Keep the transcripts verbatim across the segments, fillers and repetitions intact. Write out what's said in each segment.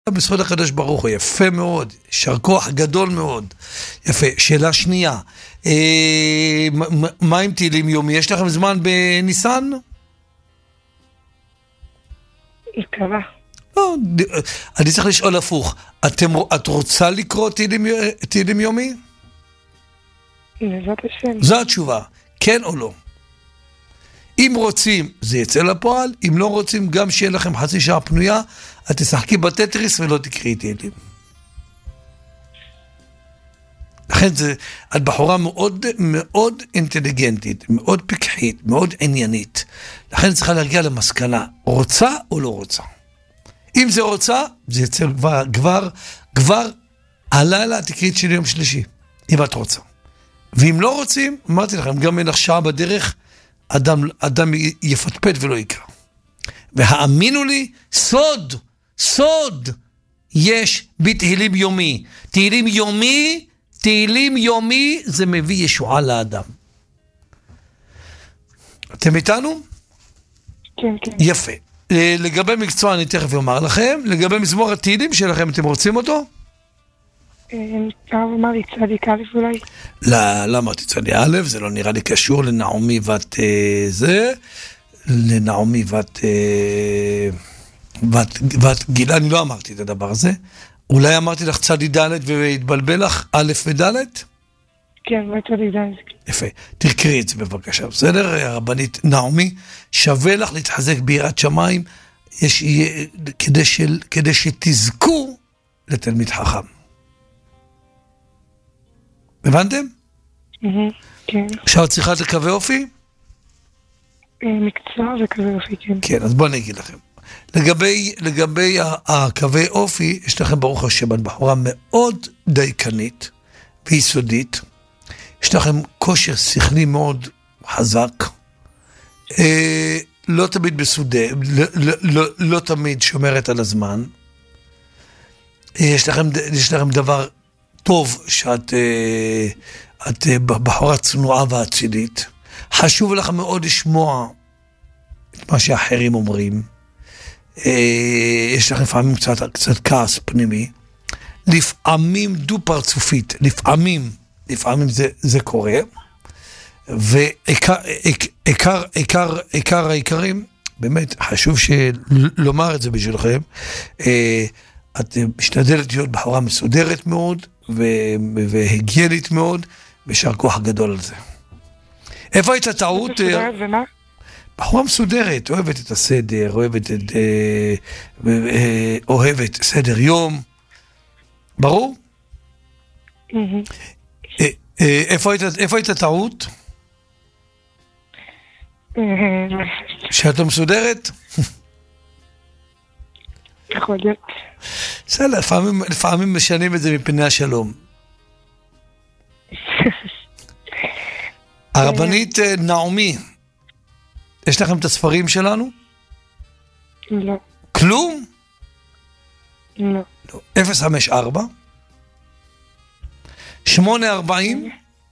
בזכות הקדוש ברוך הוא, יפה מאוד, יישר כוח גדול מאוד, יפה. שאלה שנייה, אה, מה עם תהילים יומי? יש לכם זמן בניסן? מקווה. לא, אני צריך לשאול הפוך, אתם, את רוצה לקרוא תהילים, תהילים יומי? בעזרת השם. זו התשובה, כן או לא? אם רוצים, זה יצא לפועל, אם לא רוצים, גם שיהיה לכם חצי שעה פנויה, את תשחקי בטטריס ולא תקראי תהילים. לכן זה, את בחורה מאוד מאוד אינטליגנטית, מאוד פיקחית, מאוד עניינית. לכן צריכה להגיע למסקנה, רוצה או לא רוצה. אם זה רוצה, זה יצא כבר, כבר, כבר הלילה תקראי את של יום שלישי, אם את רוצה. ואם לא רוצים, אמרתי לכם, גם אין לך שעה בדרך, אדם, אדם יפטפט ולא יקרא. והאמינו לי, סוד, סוד, יש בתהילים יומי. תהילים יומי, תהילים יומי, זה מביא ישועה לאדם. אתם איתנו? כן, כן. יפה. לגבי מקצוע אני תכף אומר לכם, לגבי מזמור התהילים שלכם, אתם רוצים אותו? אפשר לומר לי צדיק א' אולי? לא, לא אמרתי צדיק א', זה לא נראה לי קשור לנעמי בת זה, לנעמי בת, בת, בת גילה, אני לא אמרתי את הדבר הזה. אולי אמרתי לך צדיק ד' והתבלבל לך א' וד'? כן, צדיק ד'. יפה, תקראי את זה בבקשה, בסדר? הרבנית נעמי, שווה לך להתחזק ביראת שמיים, יש, כדי, של, כדי שתזכו לתלמיד חכם. הבנתם? כן. עכשיו צריכה לקווי אופי? מקצוע זה קווי אופי, כן. כן, אז בואו אני אגיד לכם. לגבי, לגבי הקווי אופי, יש לכם ברוך השם, את בחורה מאוד דייקנית ויסודית, יש לכם כושר שכלי מאוד חזק, אה, לא תמיד בסודר, לא, לא, לא, לא תמיד שומרת על הזמן, יש לכם, יש לכם דבר טוב שאת את בחורה צנועה ואצילית. חשוב לך מאוד לשמוע את מה שאחרים אומרים. יש לך לפעמים קצת, קצת כעס פנימי. לפעמים דו פרצופית. לפעמים, לפעמים זה, זה קורה. ועיקר, עיקר, עיקר, עיקר העיקרים, באמת חשוב לומר את זה בשבילכם. את משתדלת להיות בחורה מסודרת מאוד, והגיינית מאוד, וישר כוח גדול על זה. איפה הייתה טעות? מסודרת ומה? בחורה מסודרת, אוהבת את הסדר, אוהבת את... אוהבת סדר יום. ברור? איפה הייתה טעות? שאת מסודרת? יכול להיות. בסדר, לפעמים, לפעמים משנים את זה מפני השלום. הרבנית נעמי, יש לכם את הספרים שלנו? לא. כלום? לא. אפס חמש ארבע שמונה ארבעים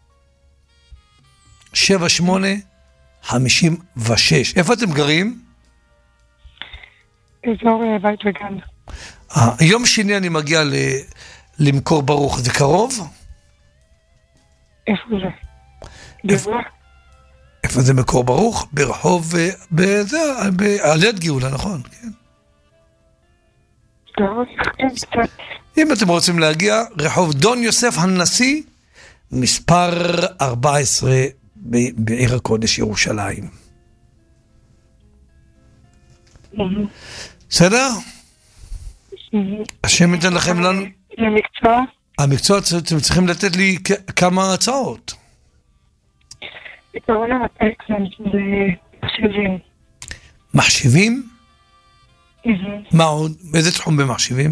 שבע שמונה חמישים ושש. איפה אתם גרים? אזור בית וגן. יום שני אני מגיע למקור ברוך, זה קרוב? איפה זה? גבוה? איפה זה מקור ברוך? ברחוב, על יד גאולה, נכון? קרוב, כן, קצת. אם אתם רוצים להגיע, רחוב דון יוסף הנשיא, מספר ארבע עשרה בעיר הקודש ירושלים. בסדר? השם ייתן לכם לנו... למקצוע? המקצוע, אתם צריכים לתת לי כמה הצעות. עקרון הפרק זה מחשבים. מחשבים? מה עוד? באיזה תחום במחשבים?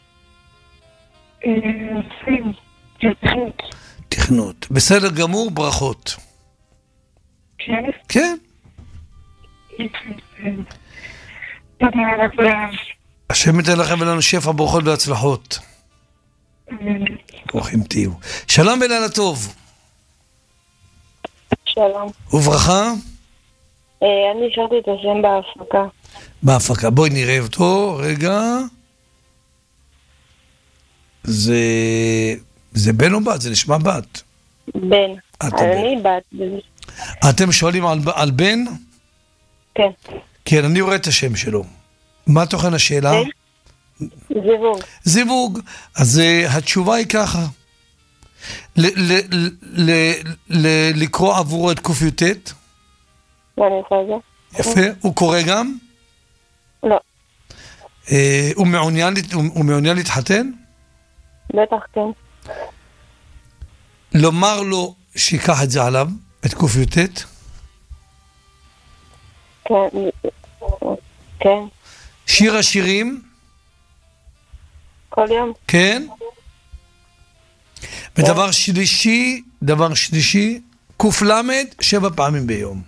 תכנות. תכנות. בסדר גמור, ברכות. כן? כן. השם ייתן לכם ולנו שפע ברכות והצלחות. ברוכים תהיו. שלום ולילה טוב. שלום. וברכה? אני השארתי את השם בהפקה. בהפקה. בואי נראה אותו, רגע. זה, זה בן או בת? זה נשמע בת. בן. אני בת. אתם שואלים על, על בן? כן. כן, אני רואה את השם שלו. מה תוכן השאלה? זיווג. זיווג. אז uh, התשובה היא ככה. ל- ל- ל- ל- לקרוא עבורו את קופיוטט? מה אני עושה את זה? יפה. הוא קורא גם? לא. Uh, הוא מעוניין, הוא, הוא מעוניין להתחתן? בטח, כן. לומר לו שיקח את זה עליו, את קופיוטט? כן. כן. שיר השירים? כל יום. כן. ודבר שלישי, דבר שלישי, קוף למד, שבע פעמים ביום.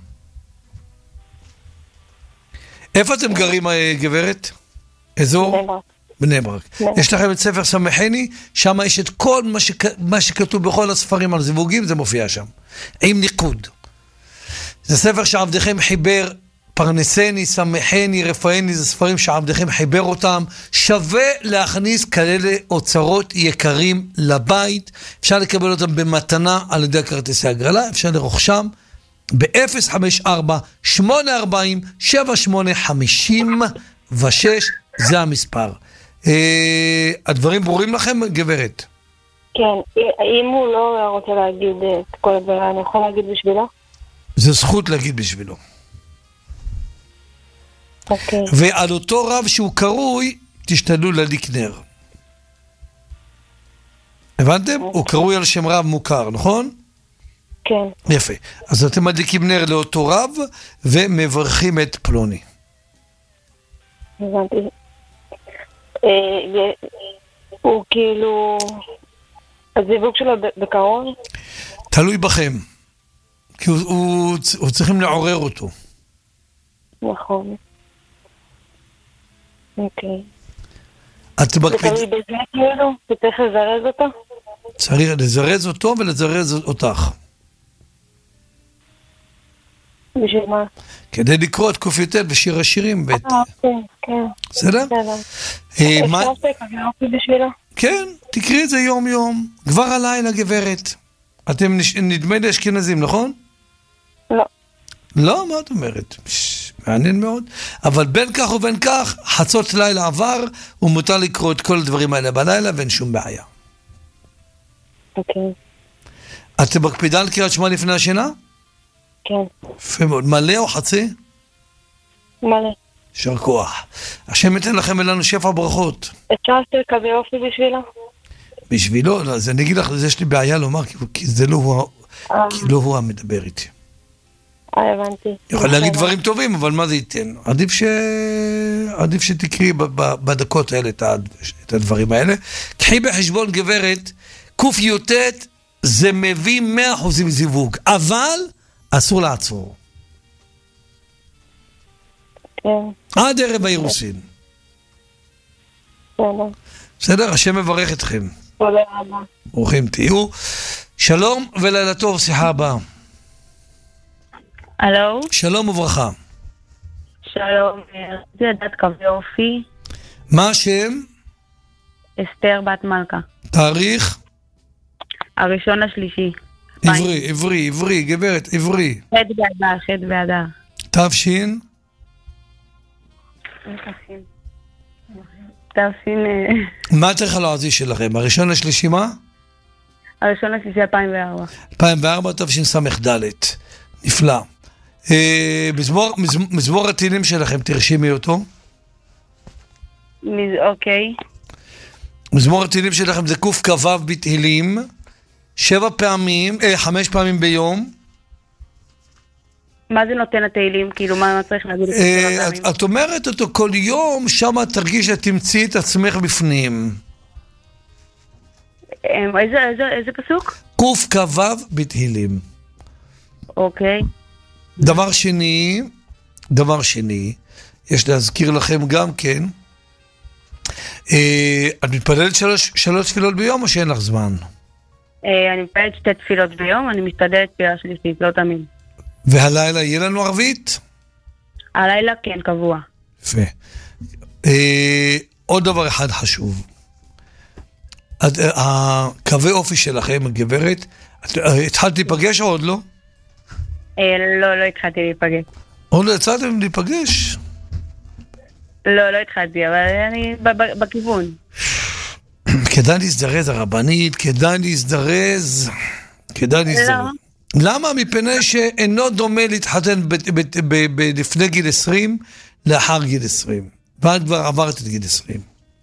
איפה אתם גרים, גברת? אזור? בני ברק. בני ברק. יש לכם את ספר סמכני, שם יש את כל מה, שכ... מה שכתוב בכל הספרים על זיווגים, זה מופיע שם. עם ניקוד. זה ספר שעבדכם חיבר, פרנסני, סמכני, רפאני, זה ספרים שעבדכם חיבר אותם. שווה להכניס כאלה אוצרות יקרים לבית. אפשר לקבל אותם במתנה על ידי כרטיסי הגרלה. אפשר לרוכשם ב-אפס חמש ארבע שמונה ארבעים שבע שמונה חמישים ושש. זה המספר. אה, הדברים ברורים לכם, גברת? כן. אם הוא לא רוצה להגיד את כל הדברים, אני יכול להגיד בשבילו? זה זכות להגיד בשבילו. אוקיי. ועל אותו רב שהוא קרוי, תשתדלו להדליק נר. הבנתם? הוא קרוי על שם רב מוכר, נכון? כן. יפה. אז אתם מדליקים נר לאותו רב, ומברכים את פלוני. הבנתי. הוא כאילו... הזיווג שלו בקרוב? תלוי בכם. כי הוא, הוא, הוא צריכים לעורר אותו. נכון. אוקיי. את מקפיד... זה תלוי בזה כאילו? שצריך לזרז אותו? צריך לזרז אותו ולזרז אותך. בשביל מה? כדי לקרוא את קופיוטט ושיר השירים. אה, כן, כן. בסדר? בסדר. אפשר שתקבלתי בשבילו? כן, תקראי את זה יום יום. כבר הלילה, גברת. אתם נדמה לי אשכנזים, נכון? לא. לא, מה את אומרת? פש, מעניין מאוד. אבל בין כך ובין כך, חצות לילה עבר, ומותר לקרוא את כל הדברים האלה בלילה, ואין שום בעיה. אוקיי. את מקפידה על קריאת שמע לפני השינה? כן. יפה מאוד. מלא או חצי? מלא. שר כוח. השם ייתן לכם ולנו שפע ברכות. אפשר שתקבל אופי בשבילו? בשבילו? אז אני אגיד לך, יש לי בעיה לומר, כי, כי זה לא הוא, כי לא הוא המדבר איתי. אה, הבנתי. יכול להגיד דברים טובים, אבל מה זה ייתן? עדיף ש... עדיף שתקראי ב- ב- בדקות האלה את, ה... את הדברים האלה. קחי בחשבון, גברת, קופיוטט זה מביא מאה אחוזים זיווג, אבל אסור לעצור. כן. עד ערב האירוסין. בסדר. בסדר? השם מברך אתכם. תודה רבה. ברוכים תהיו. שלום ולילה טוב, שיחה הבאה. הלו? שלום וברכה. שלום, רציתי לדעת קווי אופי. מה השם? אסתר בת מלכה. תאריך? הראשון השלישי. עברי, עברי, עברי, גברת, עברי. חד באדר, חד באדר. תבשין? תפסין... מה התאריך הלועזי שלכם? הראשון השלישי מה? הראשון השלישי אלפיים וארבע. אלפיים וארבע, תבשין סמך ד'. נפלא. אה, מזמור, מזמור, מזמור התהילים שלכם, תרשימי אותו. אוקיי. מזמור התהילים שלכם זה קוף כבב בתהילים, שבע פעמים, אה, חמש פעמים ביום. מה זה נותן התהילים? כאילו, מה צריך להגיד את אה, את, את אומרת אותו כל יום, שם תרגיש שתמצאי את עצמך בפנים. איזה, איזה, איזה פסוק? קוף כבב בתהילים. אוקיי. דבר שני, דבר שני, יש להזכיר לכם גם כן, אה, את מתפללת שלוש, שלוש תפילות ביום או שאין לך זמן? אה, אני מתפללת שתי תפילות ביום, אני משתדלת תפילה שלישית, לא תמיד. והלילה יהיה לנו ערבית? הלילה כן, קבוע. יפה. אה, עוד דבר אחד חשוב. הקווי אופי שלכם, הגברת, התחלת להיפגש או עוד לא? לא, לא התחלתי להיפגש. עוד לא יצאתם להיפגש? לא, לא התחלתי, אבל אני בכיוון. כדאי להזדרז הרבנית, כדאי להזדרז, כדאי להזדרז. למה? מפני שאינו דומה להתחתן לפני גיל עשרים לאחר גיל עשרים. ואת כבר עברת את גיל עשרים.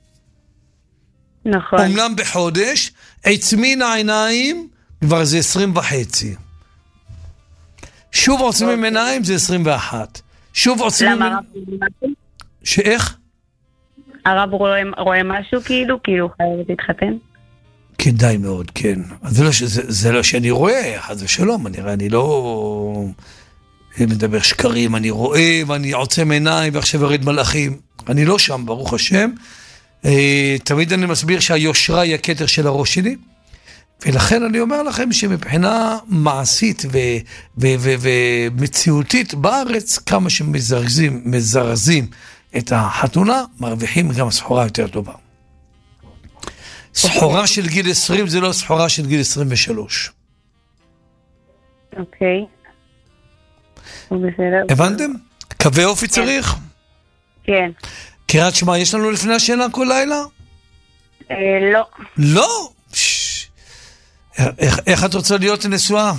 נכון. אומנם בחודש, עצמין העיניים כבר זה עשרים וחצי. שוב עוצמים עיניים זה עשרים ואחת. שוב עוצמים... למה הרב רואה? שאיך? הרב רואה משהו כאילו? כאילו חייבת להתחתן? כדאי מאוד, כן. זה לא, זה, זה לא שאני רואה, חס ושלום, אני, אני לא מדבר שקרים, אני רואה ואני עוצם עיניים ועכשיו ירד מלאכים. אני לא שם, ברוך השם. תמיד אני מסביר שהיושרה היא הכתר של הראש שלי, ולכן אני אומר לכם שמבחינה מעשית ו- ו- ו- ומציאותית בארץ, כמה שמזרזים מזרזים את החתונה, מרוויחים גם סחורה יותר טובה. סחורה של גיל עשרים זה לא סחורה של גיל עשרים ושלוש. אוקיי. בסדר. הבנתם? קווי אופי צריך? כן. קריאת שמע יש לנו לפני השינה כל לילה? לא. לא? איך, איך את רוצה להיות נשואה?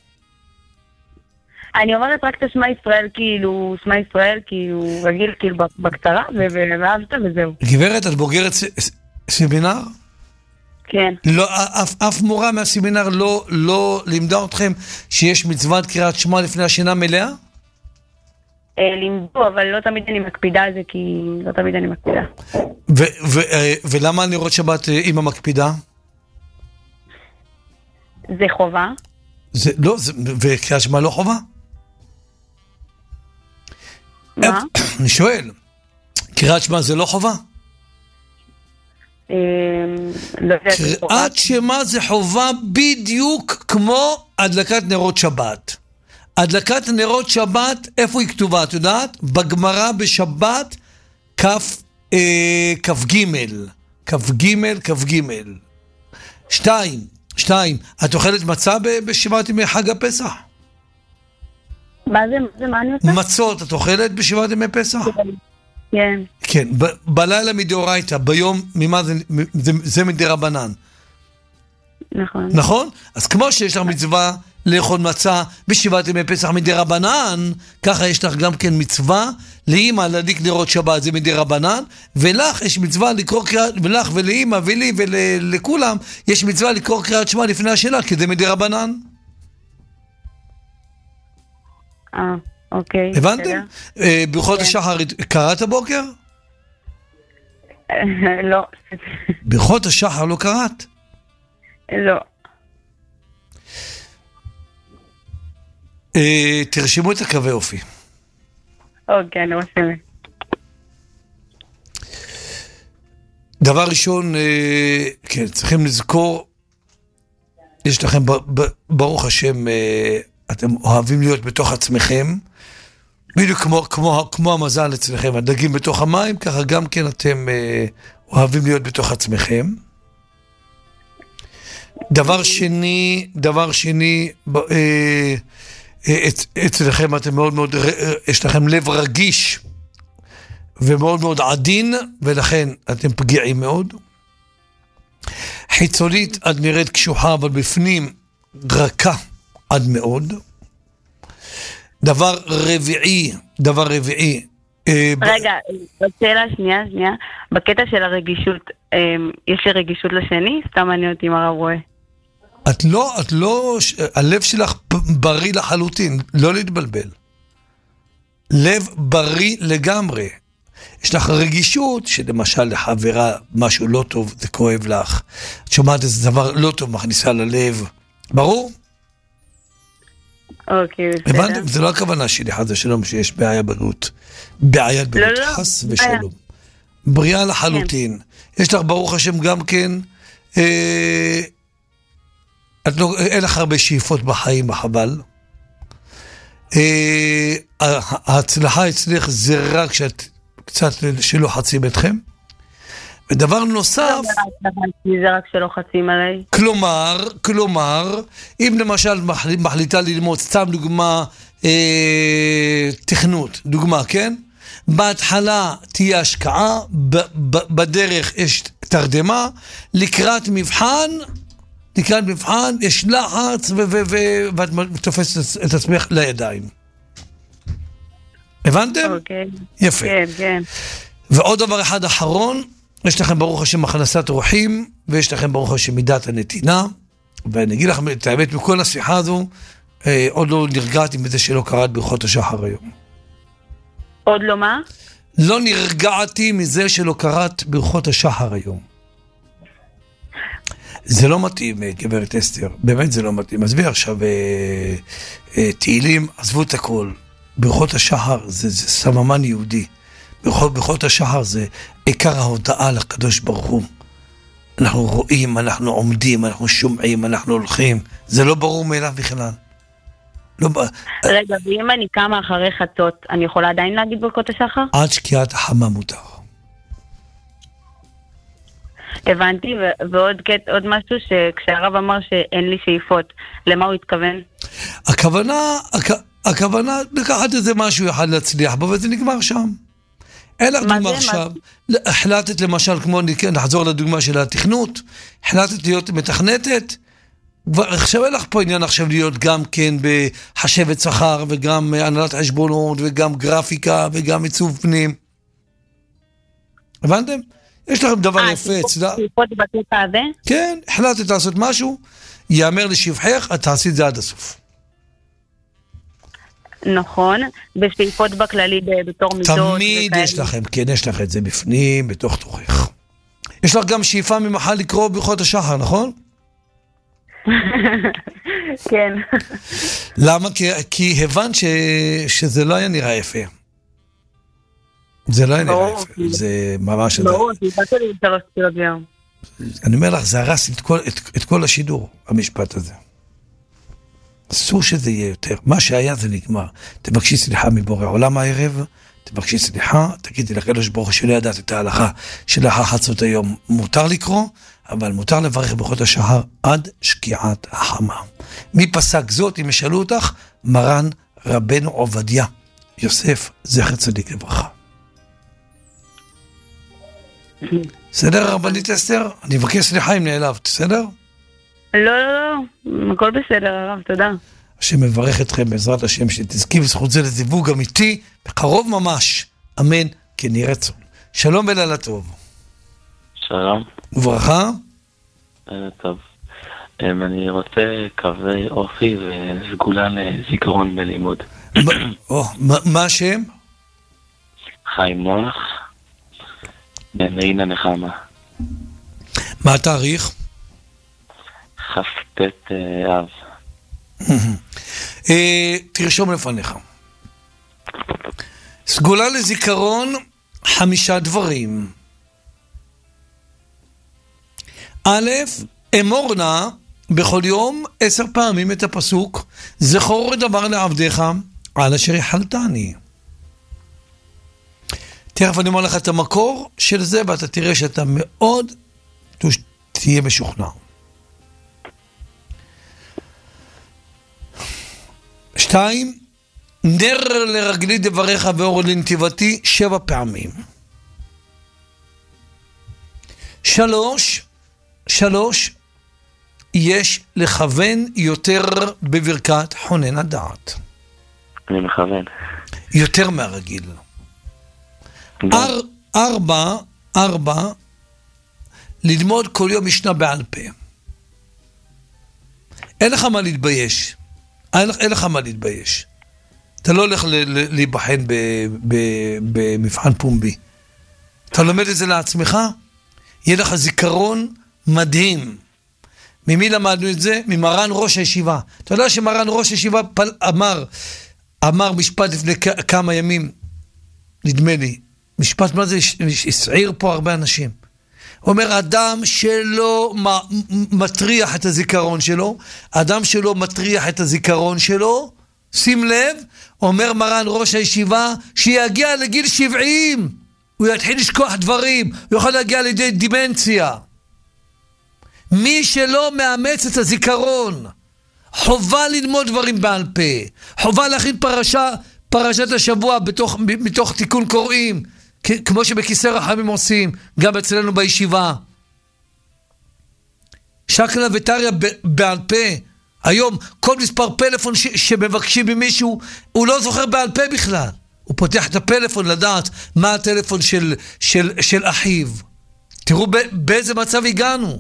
אני אומרת רק את שמע ישראל, כאילו, שמע ישראל, כאילו, רגיל, כאילו, בקצרה, ואהבת וזהו. גברת, את בוגרת סמינר? כן. לא, אף, אף מורה מהסמינר לא, לא לימדה אתכם שיש מצוות קריאת שמע לפני השינה מלאה? לימדו, אבל לא תמיד אני מקפידה על זה, כי לא תמיד אני מקפידה. ו- ו- ולמה נרות שבת אמא מקפידה? זה חובה? זה, לא, זה, וקריאת שמע לא חובה? מה? אני שואל, קריאת שמע זה לא חובה? קריאת שמע זה חובה בדיוק כמו הדלקת נרות שבת. הדלקת נרות שבת, איפה היא כתובה? את יודעת? בגמרא בשבת, כף ג' כף ג' כף ג' שתיים, שתיים. את אוכלת מצה בשבעת ימי חג הפסח? מה זה? מה אני עושה? מצות, את אוכלת בשבעת ימי פסח? כן. כן, בלילה מדאורייתא, ביום, ממה זה, זה מדרבנן. נכון. נכון? אז כמו שיש לך מצווה לאכול מצה בשבעת ימי פסח מדרבנן, ככה יש לך גם כן מצווה לאמא להדליק נרות שבת, זה מדרבנן, ולך יש מצווה לקרוא קריאת, ולך ולאמא ולי ולכולם, יש מצווה לקרוא קריאת שמע לפני השינה, כי זה מדרבנן. אה, אוקיי. הבנתם? ברכות השחר קראת הבוקר? לא. ברכות השחר לא קראת? לא. תרשמו את הקווי אופי. אוקיי, אני רושמת. דבר ראשון, כן, צריכים לזכור, יש לכם, ברוך השם, אתם אוהבים להיות בתוך עצמכם, בדיוק כמו, כמו, כמו המזל אצלכם, הדגים בתוך המים, ככה גם כן אתם אוהבים להיות בתוך עצמכם. דבר שני, דבר שני, אצלכם אתם מאוד מאוד, יש לכם לב רגיש ומאוד מאוד עדין, ולכן אתם פגיעים מאוד. חיצונית את נראית קשוחה, אבל בפנים רכה עד מאוד. דבר רביעי, דבר רביעי. רגע, שאלה שנייה, שנייה. בקטע של הרגישות, יש לי רגישות לשני? סתם מעניין אותי מה הרב רואה. את לא, את לא, הלב שלך בריא לחלוטין, לא להתבלבל. לב בריא לגמרי. יש לך רגישות, שלמשל לחברה משהו לא טוב, זה כואב לך. את שומעת איזה דבר לא טוב, מכניסה ללב. ברור? אוקיי, בסדר. הבנתם? זה לא הכוונה שלי, חס ושלום, שיש בעיה בריאות. בעיית בריאות, לא, לא, חס ושלום. בריאה לחלוטין. כן. יש לך ברוך השם גם כן, אה, את לא, אין לך הרבה שאיפות בחיים, חבל. אה, ההצלחה אצלך זה רק שאת קצת שלא חצים אתכם. ודבר נוסף, זה רק שלא חצים עליי. כלומר, כלומר, אם למשל מחליטה ללמוד, סתם דוגמה, אה, תכנות, דוגמה, כן? בהתחלה תהיה השקעה, ב- ב- בדרך יש תרדמה, לקראת מבחן, לקראת מבחן, יש לחץ, ו- ו- ו- ואת תופסת את עצמך לידיים. הבנתם? אוקיי. יפה. כן, כן. ועוד דבר אחד אחרון, יש לכם ברוך השם הכנסת רוחים, ויש לכם ברוך השם מידת הנתינה, ואני אגיד לכם את האמת, מכל השיחה הזו, אה, עוד לא נרגעתי מזה שלא קראת ברכות השחר היום. עוד לא מה? לא נרגעתי מזה שלא קראת ברכות השחר היום. זה לא מתאים, גברת אסתר, באמת זה לא מתאים. עזבי עכשיו אה, אה, תהילים, עזבו את הכל. ברכות השחר זה, זה סממן יהודי. ברכות, ברכות השחר זה עיקר ההודעה לקדוש ברוך הוא. אנחנו רואים, אנחנו עומדים, אנחנו שומעים, אנחנו הולכים. זה לא ברור מאליו בכלל. לא... רגע, ואם אני קמה אחרי חצות, אני יכולה עדיין להגיד ברכות השחר? עד שקיעת החמה מותר. הבנתי, ו- ועוד קט, עוד משהו שכשהרב אמר שאין לי שאיפות, למה הוא התכוון? הכוונה, הכ- הכוונה לקחת איזה משהו אחד להצליח בו, וזה נגמר שם. אין לך דוגמה עכשיו. החלטת למשל, כמו נחזור לדוגמה של התכנות, החלטת להיות מתכנתת, עכשיו אין לך פה עניין עכשיו להיות גם כן בחשבת שכר, וגם הנהלת חשבונות, וגם גרפיקה, וגם עיצוב פנים. הבנתם? יש לכם דבר יפה אצלה. שאיפות בקטע הזה? כן, החלטת לעשות משהו, יאמר לשבחך, את תעשי את זה עד הסוף. נכון, ושאיפות בכללי בתור מידות. תמיד יש לכם, כן, יש לך את זה בפנים, בתוך תוכך. יש לך גם שאיפה ממחר לקרוא ברכות השחר, נכון? כן. למה? כי, כי הבנת ש, שזה לא היה נראה יפה. זה לא היה נראה יפה. זה ממש... ברור, תיפצה לי שלוש תפילות ביום. אני אומר לך, זה הרס את כל, את, את כל השידור, המשפט הזה. אסור שזה יהיה יותר. מה שהיה זה נגמר. תבקשי סליחה מבורא עולם הערב, תבקשי סליחה, תגידי לקדוש ברוך הוא שלא ידעת את ההלכה שלאחר חצות היום מותר לקרוא, אבל מותר לברך ברכות השחר עד שקיעת החמה. מי פסק זאת, אם ישאלו אותך? מרן רבנו עובדיה יוסף, זכר צדיק לברכה. בסדר רבנית אסתר? אני מבקש סליחה אם נעלבת, בסדר? לא, לא, לא, הכל בסדר הרב, תודה. השם מברך אתכם בעזרת השם שתזכי בזכות זה לזיווג אמיתי, בקרוב ממש, אמן, כן יהי רצון. שלום ולילה טוב. שלום. וברכה. לילה טוב. אני רוצה קווי אופי וסגולה לזיכרון בלימוד. מה השם? חיים נוח, מעין הנחמה. מה התאריך? חפת אב. תרשום לפניך. סגולה לזיכרון, חמישה דברים. א', אמור נא בכל יום עשר פעמים את הפסוק, זכור דבר לעבדיך על אשר יחלתני. תכף אני אומר לך את המקור של זה, ואתה תראה שאתה מאוד תהיה משוכנע. שתיים, נר לרגלי דבריך ואור לנתיבתי שבע פעמים. שלוש, שלוש, יש לכוון יותר בברכת חונן הדעת. אני מכוון. יותר מהרגיל. אר, ארבע, ארבע, ללמוד כל יום משנה בעל פה. אין לך מה להתבייש. אין, אין לך מה להתבייש. אתה לא הולך להיבחן במבחן פומבי. אתה לומד את זה לעצמך, יהיה לך זיכרון מדהים. ממי למדנו את זה? ממרן ראש הישיבה. אתה יודע שמרן ראש הישיבה פל, אמר, אמר משפט לפני כמה ימים, נדמה לי, משפט מה זה, הסעיר פה הרבה אנשים. הוא אומר, אדם שלא מטריח את הזיכרון שלו, אדם שלא מטריח את הזיכרון שלו, שים לב, אומר מרן ראש הישיבה, שיגיע לגיל שבעים, הוא יתחיל לשכוח דברים, הוא יכול להגיע לידי דימנציה. מי שלא מאמץ את הזיכרון, חובה ללמוד דברים בעל פה, חובה להכין פרשה, פרשת השבוע בתוך, מתוך תיקון קוראים, כמו שבכיסא רחמים עושים, גם אצלנו בישיבה. שקלה וטריה בעל פה. היום כל מספר פלאפון ש- שמבקשים ממישהו, הוא לא זוכר בעל פה בכלל. הוא פותח את הפלאפון לדעת מה הטלפון של, של, של אחיו. תראו ב- באיזה מצב הגענו.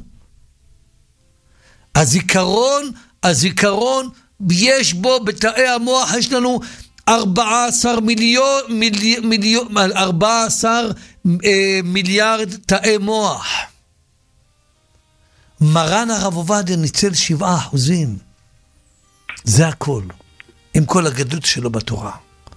הזיכרון, הזיכרון, יש בו בתאי המוח, יש לנו ארבעה עשר מיליון, מילי, מיליון, ארבעה עשר אה, מיליארד תאי מוח. מרן הרב עובדיה ניצל שבעה אחוזים. זה הכל. עם כל הגדות שלו בתורה.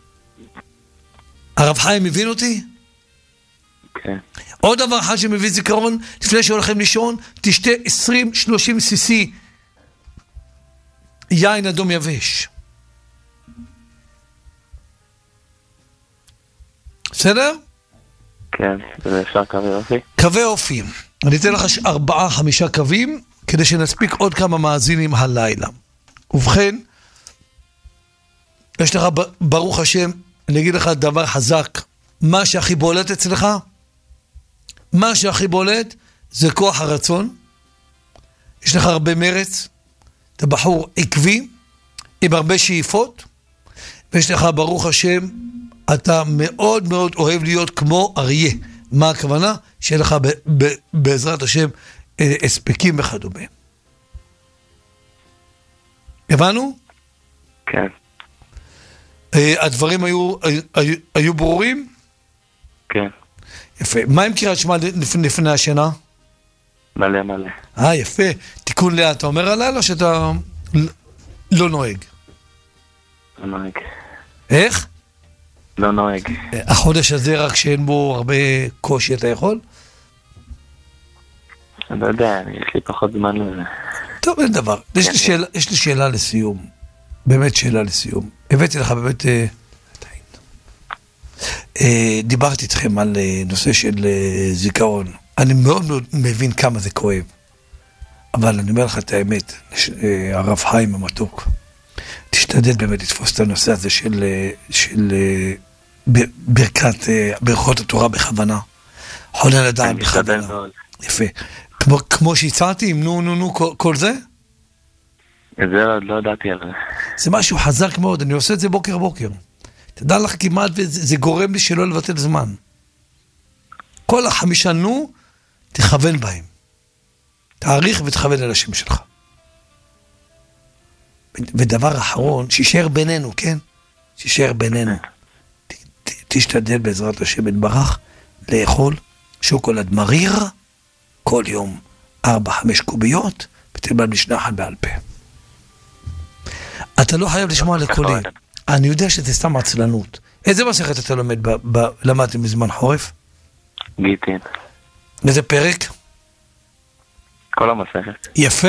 הרב חיים מבין אותי? כן. עוד דבר אחד שמביא זיכרון, לפני שהולכים לישון, תשתה עשרים שלושים סי-סי יין אדום יבש. בסדר? כן, זה אפשר קווי אופי? קווי אופי. אני אתן לך ארבעה, חמישה קווים, כדי שנספיק עוד כמה מאזינים הלילה. ובכן, יש לך ברוך השם, אני אגיד לך דבר חזק, מה שהכי בולט אצלך, מה שהכי בולט זה כוח הרצון. יש לך הרבה מרץ, אתה בחור עקבי, עם הרבה שאיפות, ויש לך ברוך השם, אתה מאוד מאוד אוהב להיות כמו אריה. מה הכוונה? שיהיה לך ב- ב- בעזרת השם הספקים וכדומה. הבנו? כן. הדברים היו, היו, היו ברורים? כן. יפה. מה עם קריאת שמע לפני, לפני השינה? מלא מלא. אה, יפה. תיקון לאה, אתה אומר עליי או שאתה לא נוהג? לא נוהג. איך? לא נוהג. החודש הזה רק שאין בו הרבה קושי, אתה יכול? אני לא יודע, יש לי פחות זמן לזה. טוב, אין דבר. יש לי שאלה, יש לי שאלה לסיום. באמת שאלה לסיום. הבאתי לך באמת... אה, אה, דיברתי איתכם על אה, נושא של אה, זיכרון. אני מאוד מאוד מבין כמה זה כואב. אבל אני אומר לך את האמת, אה, הרב חיים המתוק. תשתדל באמת לתפוס את הנושא הזה של, של ברכת, ברכות התורה בכוונה. חולה לדעת בכוונה. יפה. כמו, כמו שהצעתי, עם נו נו נו כל, כל זה? את זה לא, לא ידעתי על זה. זה משהו חזק מאוד, אני עושה את זה בוקר בוקר. תדע לך כמעט, וזה, זה גורם לי שלא לבטל זמן. כל החמישה נו, תכוון בהם. תאריך ותכוון על השם שלך. ודבר אחרון, שישאר בינינו, כן? שישאר בינינו. ת, ת, תשתדל בעזרת השם יתברך לאכול שוקולד מריר כל יום ארבע חמש קוביות ותלמד משנה אחת בעל פה. אתה לא חייב לשמוע לקולי. אני יודע שזה סתם עצלנות. איזה מסכת אתה לומד? למדתם בזמן חורף? גיטין. איזה פרק? כל המסכת. יפה!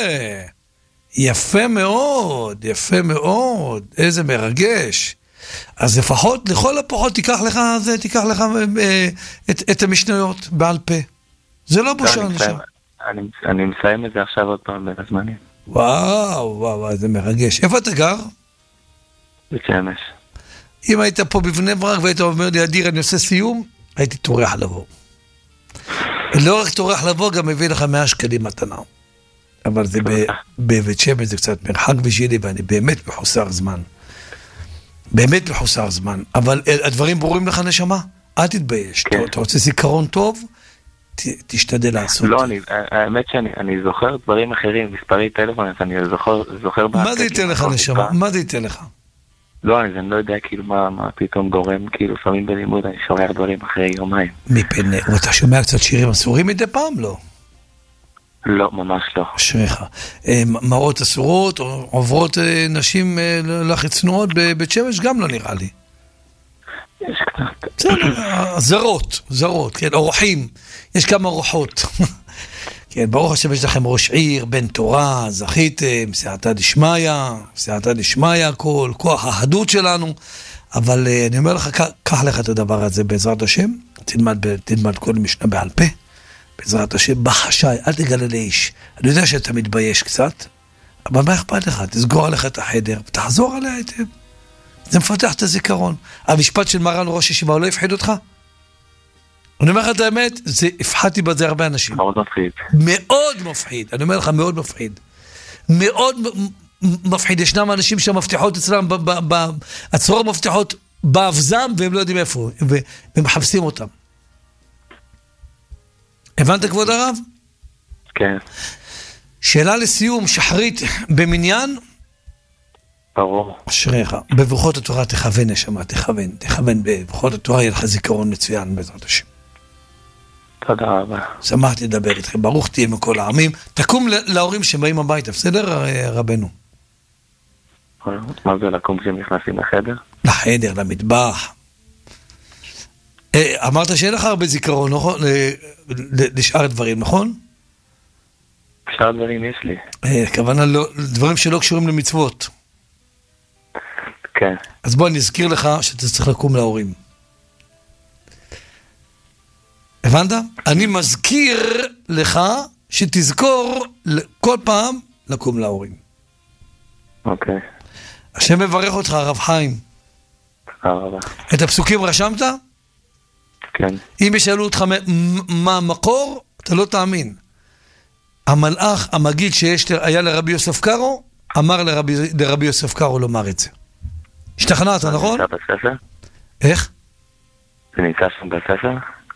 יפה מאוד, יפה מאוד, איזה מרגש. אז לפחות, לכל הפחות תיקח לך, זה, תיקח לך אה, את, את המשניות בעל פה. זה לא בושה. אני, מסיים, אני, אני מסיים את זה עכשיו עוד פעם בין הזמנים. וואו, וואו, וואו, זה מרגש. איפה אתה גר? בית שמש. אם היית פה בבני ברק והיית אומר לי, אדיר, אני עושה סיום, הייתי תורח לבוא. לא רק תורח לבוא, גם מביא לך מאה שקלים מתנה. אבל זה בבית שמש, זה קצת מרחק בשבילי, ואני באמת מחוסר זמן. באמת מחוסר זמן. אבל הדברים ברורים לך נשמה? אל תתבייש. אתה רוצה זיכרון טוב? תשתדל לעשות. לא, האמת שאני זוכר דברים אחרים, מספרי טלפון, אני זוכר... מה זה ייתן לך נשמה? מה זה ייתן לך? לא, אני לא יודע כאילו מה פתאום גורם, כאילו לפעמים בלימוד אני שומע דברים אחרי יומיים. מפני, ואתה שומע קצת שירים אסורים מדי פעם? לא. לא, ממש לא. אשריך. מראות אסורות, עוברות נשים לחצנועות בבית שמש, גם לא נראה לי. יש קצת. בסדר, זרות, זרות, כן, אורחים. יש כמה אורחות. כן, ברוך השם יש לכם ראש עיר, בן תורה, זכיתם, סייעתא דשמיא, סייעתא דשמיא, כל כוח האחדות שלנו. אבל אני אומר לך, קח לך את הדבר הזה בעזרת השם, תלמד, תלמד כל משנה בעל פה, בעזרת השם, בחשאי, אל תגלה לאיש. אני יודע שאתה מתבייש קצת, אבל מה אכפת לך? תסגור עליך את החדר, ותחזור עליה היטב. זה מפתח את הזיכרון. המשפט של מרן ראש ישיבה, הוא לא הפחיד אותך? אני אומר לך את האמת, זה, הפחדתי בזה הרבה אנשים. מאוד מפחיד. מאוד מפחיד, אני אומר לך, מאוד מפחיד. מאוד מפחיד, ישנם אנשים שהמפתחות אצלם, הצרור מפתחות באבזם, והם לא יודעים איפה, ומחפשים אותם. הבנת כבוד הרב? כן. שאלה לסיום, שחרית במניין? ברור. אשריך, בברכות התורה תכוון נשמה, תכוון, תכוון בברכות התורה, יהיה לך זיכרון מצוין בעזרת השם. תודה רבה. שמחתי לדבר איתכם, ברוך תהיה מכל העמים. תקום להורים שבאים הביתה, בסדר רבנו? מה זה לקום כשהם נכנסים לחדר? לחדר, למטבח. אמרת שאין לך הרבה זיכרון, נכון? לשאר הדברים, נכון? שאר הדברים יש לי. כוונה דברים שלא קשורים למצוות. כן. אז בוא אני אזכיר לך שאתה צריך לקום להורים. הבנת? אני מזכיר לך שתזכור כל פעם לקום להורים. אוקיי. השם מברך אותך, הרב חיים. תודה רבה. את הפסוקים רשמת? כן. אם ישאלו אותך מה המקור, אתה לא תאמין. המלאך המגיד שיש היה לרבי יוסף קארו, אמר לרבי, לרבי יוסף קארו לומר את זה. השתכנעת, נכון? זה נמצא בספר? איך? זה נמצא שם בספר?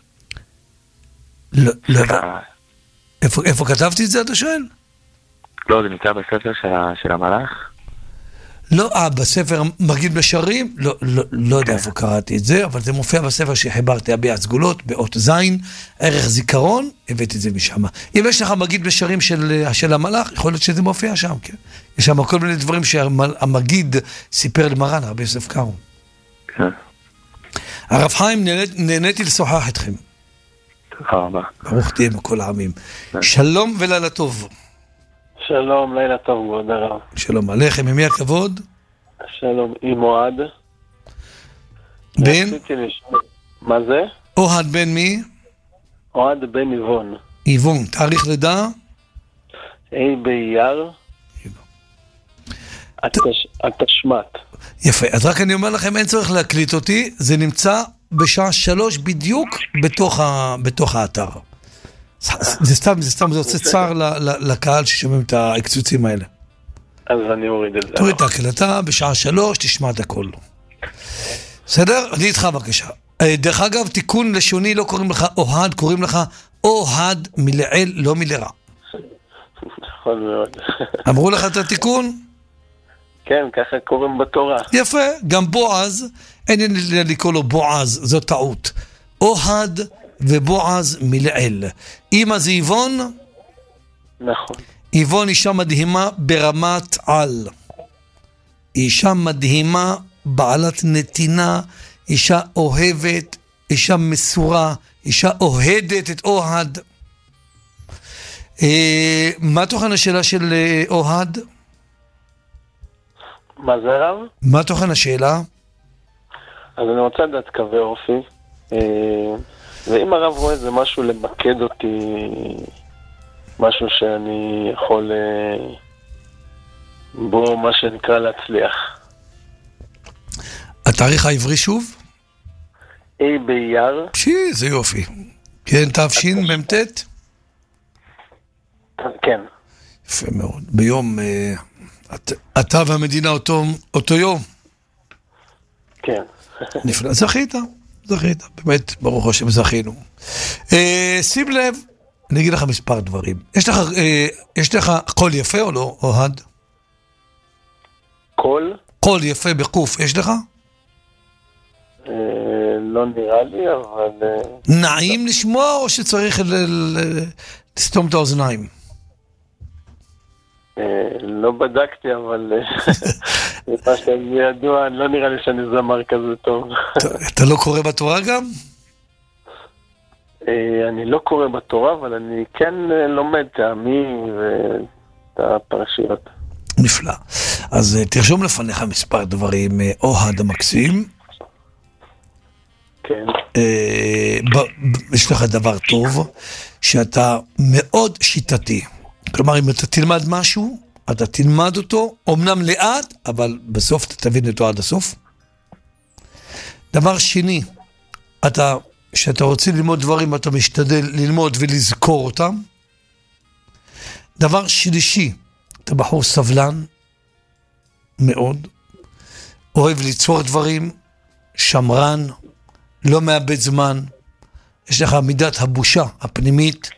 לא, לא. איפה, איפה כתבתי את זה, אתה שואל? לא, זה נמצא בספר של, של המלאך? לא, אה, בספר מגיד בשרים? לא, לא, לא יודע איפה קראתי את זה, אבל זה מופיע בספר שחיברתי הביע הסגולות, באות זין, ערך זיכרון, הבאתי את זה משם. אם יש לך מגיד בשרים של, של המלאך, יכול להיות שזה מופיע שם, כן? יש שם כל מיני דברים שהמגיד סיפר למרן, רבי יוסף קארו. כן. הרב חיים, נהניתי לשוחח אתכם. תודה רבה. ברוך תהיה מכל העמים. שלום ולילה טוב. שלום, לילה טוב, כבוד הרב. שלום עליכם, ממי הכבוד? שלום, עם אוהד. בן? מה זה? אוהד בן מי? אוהד בן איבון. איבון, תאריך לידה? ה' באייר. התשמ"ט. יפה, אז רק אני אומר לכם, אין צורך להקליט אותי, זה נמצא בשעה שלוש בדיוק בתוך, ה, בתוך האתר. זה סתם, זה סתם, זה עושה צער לקהל ששומעים את ההקצוצים האלה. אז אני אוריד את זה. תוריד את ההקלטה, בשעה שלוש תשמע את הכל. בסדר? אני איתך בבקשה. דרך אגב, תיקון לשוני, לא קוראים לך אוהד, קוראים לך אוהד מלעיל, לא מלרע. נכון מאוד. אמרו לך את התיקון? כן, ככה קוראים בתורה. יפה, גם בועז, אין לי לקרוא לו בועז, זו טעות. אוהד ובועז מלעיל. אמא זה איבון? נכון. איבון אישה מדהימה ברמת על. אישה מדהימה, בעלת נתינה, אישה אוהבת, אישה מסורה, אישה אוהדת את אוהד. אה, מה תוכן השאלה של אוהד? מה זה רב? מה תוכן השאלה? אז אני רוצה לדעת קווי אופי. ואם הרב רואה זה משהו למקד אותי, משהו שאני יכול בו מה שנקרא להצליח. התאריך העברי שוב? ה' באייר. פשי, זה יופי. כן, תשין מ"ט? כן. יפה מאוד. ביום, אתה והמדינה אותו, אותו יום. כן. נפלא. זכית, זכית. באמת, ברוך השם, זכינו. שים לב, אני אגיד לך מספר דברים. יש לך, יש לך קול יפה או לא, אוהד? קול? קול יפה בקוף, יש לך? לא נראה לי, אבל... נעים לשמוע או שצריך לסתום את האוזניים? לא בדקתי, אבל מה שאני ידוע, לא נראה לי שאני זמר כזה טוב. אתה לא קורא בתורה גם? אני לא קורא בתורה, אבל אני כן לומד טעמי ואת הפרשיות. נפלא. אז תרשום לפניך מספר דברים. אוהד המקסים, כן. יש לך דבר טוב, שאתה מאוד שיטתי. כלומר, אם אתה תלמד משהו, אתה תלמד אותו, אמנם לאט, אבל בסוף אתה תבין אותו עד הסוף. דבר שני, אתה, שאתה רוצה ללמוד דברים, אתה משתדל ללמוד ולזכור אותם. דבר שלישי, אתה בחור סבלן מאוד, אוהב ליצור דברים, שמרן, לא מאבד זמן, יש לך מידת הבושה הפנימית,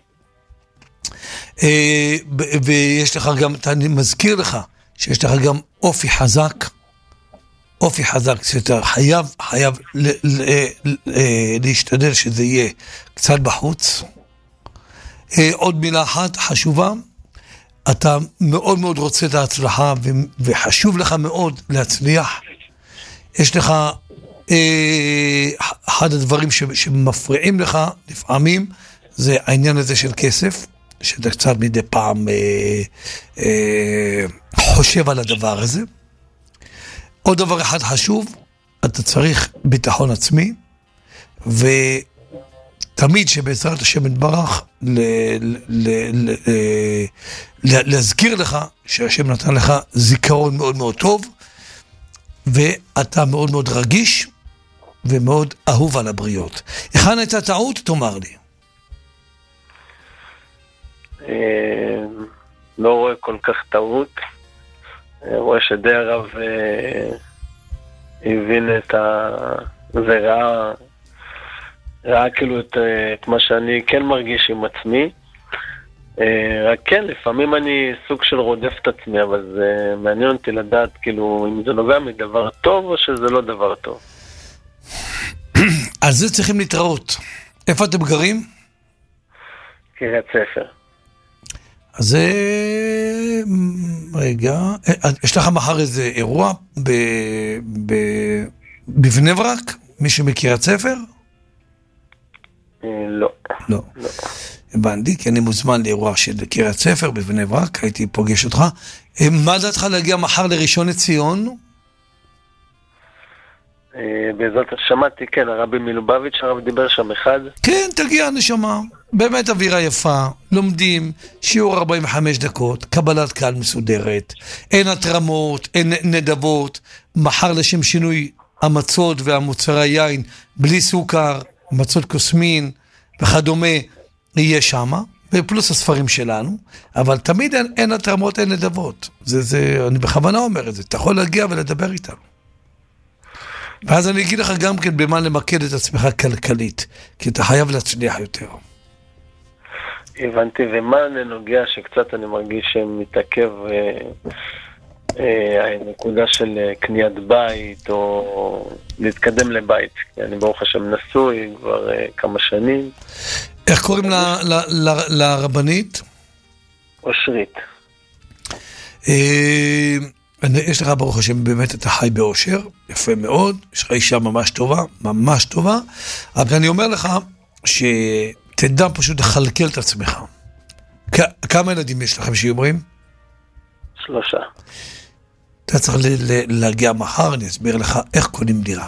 ויש לך גם, אני מזכיר לך, שיש לך גם אופי חזק, אופי חזק, שאתה חייב, חייב להשתדל שזה יהיה קצת בחוץ. עוד מילה אחת חשובה, אתה מאוד מאוד רוצה את ההצלחה, וחשוב לך מאוד להצליח. יש לך אחד הדברים שמפריעים לך לפעמים, זה העניין הזה של כסף, שאתה קצת מדי פעם אה, אה, חושב על הדבר הזה. עוד דבר אחד חשוב, אתה צריך ביטחון עצמי, ותמיד שבעזרת השם יתברך, ל, ל, ל, ל, ל, להזכיר לך שהשם נתן לך זיכרון מאוד מאוד טוב, ואתה מאוד מאוד רגיש, ומאוד אהוב על הבריות. היכן הייתה טעות? תאמר לי. לא רואה כל כך טעות, רואה שדי הרב הבין את ה... זה ראה, ראה כאילו את, את מה שאני כן מרגיש עם עצמי, רק כן, לפעמים אני סוג של רודף את עצמי, אבל זה מעניין אותי לדעת כאילו אם זה נובע מדבר טוב או שזה לא דבר טוב. על זה צריכים להתראות. איפה אתם גרים? קריית ספר. אז זה... רגע, יש לך מחר איזה אירוע ב... ב... בבני ברק? מי שמקריית ספר? לא. לא. לא. הבנתי, כי אני מוזמן לאירוע של קריית ספר בבני ברק, הייתי פוגש אותך. מה דעתך להגיע מחר לראשון לציון? בעזרת שמעתי, כן, הרבי מלובביץ', הרב דיבר שם אחד. כן, תגיע נשמה, באמת אווירה יפה, לומדים, שיעור ארבעים וחמש דקות, קבלת קהל מסודרת, אין התרמות, אין נדבות, מחר לשם שינוי המצות והמוצרי יין, בלי סוכר, מצות קוסמין וכדומה, יהיה שמה, ופלוס הספרים שלנו, אבל תמיד אין, אין התרמות, אין נדבות. זה, זה, אני בכוונה אומר את זה, אתה יכול להגיע ולדבר איתנו. ואז אני אגיד לך גם כן במה למקד את עצמך כלכלית, כי אתה חייב להצליח יותר. הבנתי, ומה לנוגע שקצת אני מרגיש שמתעכב אה, אה, הנקודה של קניית בית או להתקדם לבית. אני ברוך השם נשוי כבר אה, כמה שנים. איך קוראים ל, ל, ל, לרבנית? אושרית. אה... יש לך ברוך השם באמת אתה חי באושר, יפה מאוד, יש לך אישה ממש טובה, ממש טובה, אבל אני אומר לך שתדע פשוט לחלקל את עצמך. כמה ילדים יש לכם שאומרים? שלושה. אתה צריך להגיע מחר, אני אסביר לך איך קונים דירה.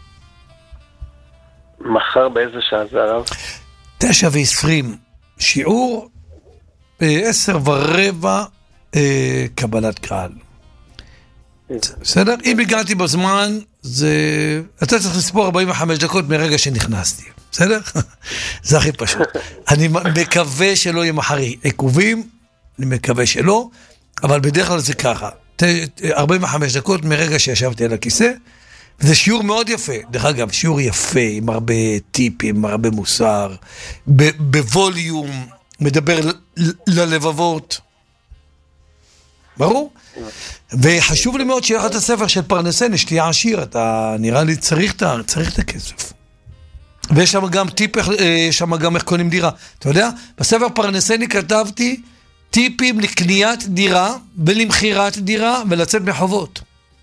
מחר באיזה שעה זה הרב? תשע ועשרים, שיעור, עשר ורבע קבלת קהל. בסדר? אם הגעתי בזמן, זה... אתה צריך לספור ארבעים וחמש דקות מרגע שנכנסתי. בסדר? זה הכי פשוט. אני מקווה שלא יהיה מחר עיכובים, אני מקווה שלא, אבל בדרך כלל זה ככה. ארבעים וחמש דקות מרגע שישבתי על הכיסא, זה שיעור מאוד יפה. דרך אגב, שיעור יפה, עם הרבה טיפים, עם הרבה מוסר, בווליום, מדבר ללבבות. ברור? וחשוב לי מאוד שיהיה לך את הספר של פרנסני, שתהיה עשיר, אתה נראה לי צריך את, צריך את הכסף. ויש שם גם טיפ, יש שם גם איך קונים דירה. אתה יודע, בספר פרנסני כתבתי טיפים לקניית דירה ולמחירת דירה ולצאת מחובות.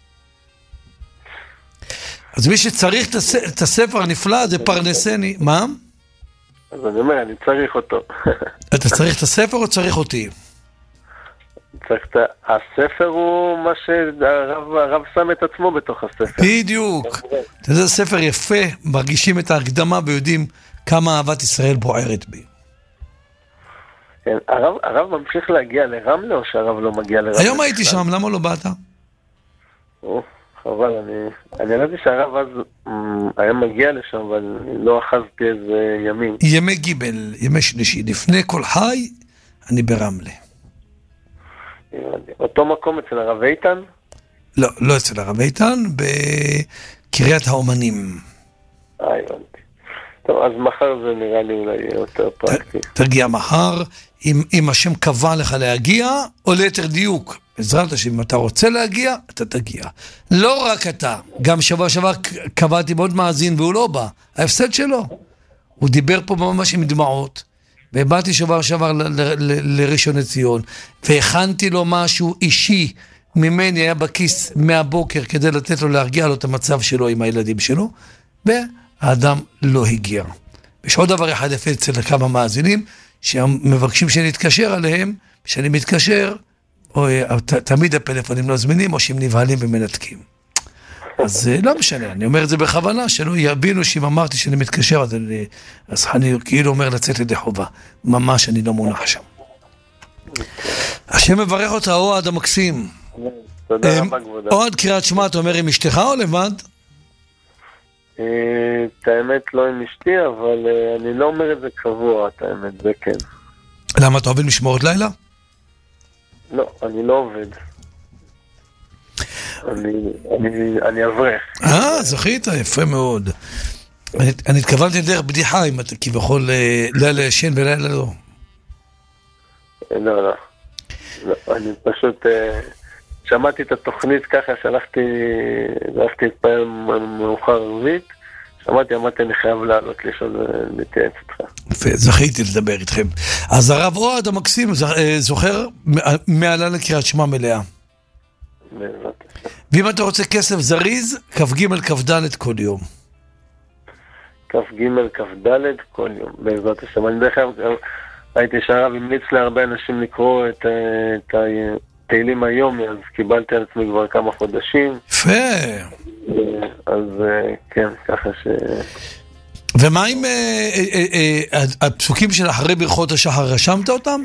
אז מי שצריך את הספר הנפלא זה פרנסני. מה? אז אני אומר, אני צריך אותו. אתה צריך את הספר או צריך אותי? צריך, הספר הוא מה שהרב הרב שם את עצמו בתוך הספר. בדיוק. אתה יודע, ספר יפה, מרגישים את ההקדמה ויודעים כמה אהבת ישראל בוערת בי. כן, הרב, הרב ממשיך להגיע לרמלה או שהרב לא מגיע לרמלה? היום הייתי שם, למה לא באת? או, חבל, אני, אני ידעתי שהרב אז היה מגיע לשם, אבל לא אחזתי איזה ימים. ימי גיבל, ימי שלישי, לפני כל חי, אני ברמלה. אותו מקום אצל הרב איתן? לא, לא אצל הרב איתן, בקריית האומנים. אה, הבנתי. טוב, אז מחר זה נראה לי אולי יותר פרקטי. תגיע מחר, אם, אם השם קבע לך להגיע, או ליתר דיוק. בעזרת השם, אם אתה רוצה להגיע, אתה תגיע. לא רק אתה, גם שבוע שבוע קבעתי מאוד מאזין והוא לא בא. ההפסד שלו. הוא דיבר פה ממש עם דמעות. ובאתי שבוע שבוע ל- ל- ל- לראשון לציון, והכנתי לו משהו אישי ממני, היה בכיס מהבוקר כדי לתת לו להרגיע לו את המצב שלו עם הילדים שלו, והאדם לא הגיע. יש עוד דבר אחד יפה אצל כמה מאזינים, שמבקשים שנתקשר עליהם, כשאני מתקשר, או, ת, תמיד הפלאפונים לא זמינים, או שהם נבהלים ומנתקים. אז לא משנה, אני אומר את זה בכוונה, שלא יבינו שאם אמרתי שאני מתקשר, אז אני, אז אני כאילו אומר לצאת לידי חובה. ממש אני לא מונח שם. השם מברך אותה, אוהד המקסים. תודה רבה כבודה. אוהד קריאת שמע, אתה אומר עם אשתך או לבד? את האמת לא עם אשתי, אבל אני לא אומר את זה קבוע, את האמת, זה כן. למה, אתה עובד משמורת לילה? לא, אני לא עובד. אני, אני, אני אברך. אה, זכית, יפה מאוד. אני, אני התכוונתי דרך בדיחה, אם אתה כביכול לילה ישן ולילה לא. לא, לא. לא, אני פשוט שמעתי את התוכנית ככה, שלחתי, הלכתי להתפעל מאוחר ערבית, שמעתי, אמרתי, אני חייב לעלות לשאול להתייעץ איתך. יפה, זכיתי לדבר איתכם. אז הרב אוהד המקסים זוכר מעלה לקריאת שמע מלאה. בעזרת השם. ואם אתה רוצה כסף זריז, כף ג' כף ד' כל יום. כף ג' כף ד' כל יום, בעזרת השם. אני דרך כלל ראיתי שהרב המליץ להרבה אנשים לקרוא את, את התהילים היום, אז קיבלתי על עצמי כבר כמה חודשים. יפה. אז כן, ככה ש... ומה עם אה, אה, אה, הפסוקים של אחרי ברכות השחר, רשמת אותם?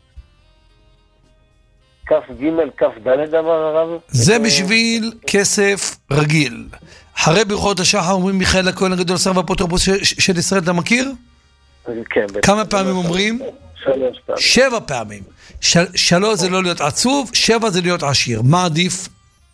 כף ג' כף ד' אמר הרב? זה בשביל כסף רגיל. אחרי ברכות השחר אומרים מיכאל הכהן הגדול שר ואפוטרופוס של ישראל, אתה מכיר? כן. כמה פעמים אומרים? שלוש פעמים. שבע פעמים. של, שלוש זה לא להיות עצוב, שבע זה להיות עשיר. מה עדיף?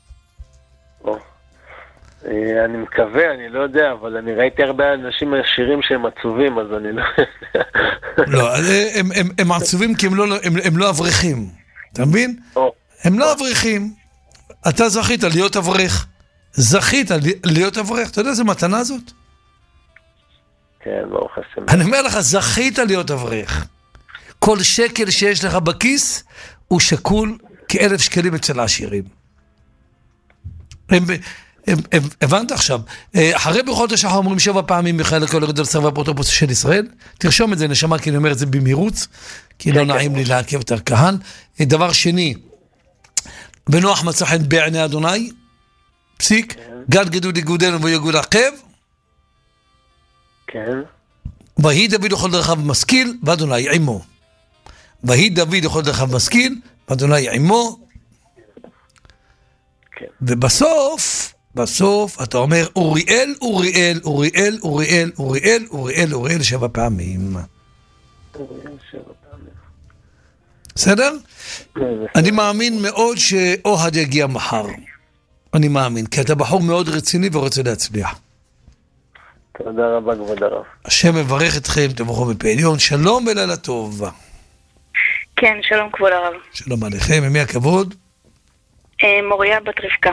אני מקווה, אני לא יודע, אבל אני ראיתי הרבה אנשים עשירים שהם עצובים, אז אני לא יודע. לא, הם, הם, הם עצובים כי הם לא, הם, הם לא אברכים. אתה מבין? הם לא אברכים. אתה זכית להיות אברך. זכית להיות אברך. אתה יודע איזה מתנה זאת? כן, ברוך השם. אני אומר לך, זכית להיות אברך. כל שקל שיש לך בכיס הוא שקול כאלף שקלים אצל העשירים. הם, הם, הם, הבנת עכשיו? אחרי ברכות השחר אומרים שבע פעמים מיכאל הכהן הגדול שר ואפוטרופוס של ישראל. תרשום את זה, נשמה, כי אני אומר את זה במהירות, כי לא נעים לי לעכב את הקהל. דבר שני, ונוח מצא חן בעיני אדוני, פסיק, גד גדוד יגודנו ויגוד עקב, כן. ויהי דוד לכל דרכיו משכיל, ואדוני עמו. ויהי דוד לכל דרכיו משכיל, ואדוני עמו. כן. ובסוף, בסוף אתה אומר אוריאל, אוריאל, אוריאל, אוריאל, אוריאל, אוריאל, אוריאל שבע פעמים. אוריאל שבע פעמים. בסדר? אני מאמין מאוד שאוהד יגיע מחר. אני מאמין, כי אתה בחור מאוד רציני ורוצה להצליח. תודה רבה, כבוד הרב. השם מברך אתכם, תברכו בפי עליון. שלום ולילה טוב. כן, שלום כבוד הרב. שלום עליכם, ממי הכבוד? מוריה בת רבקה.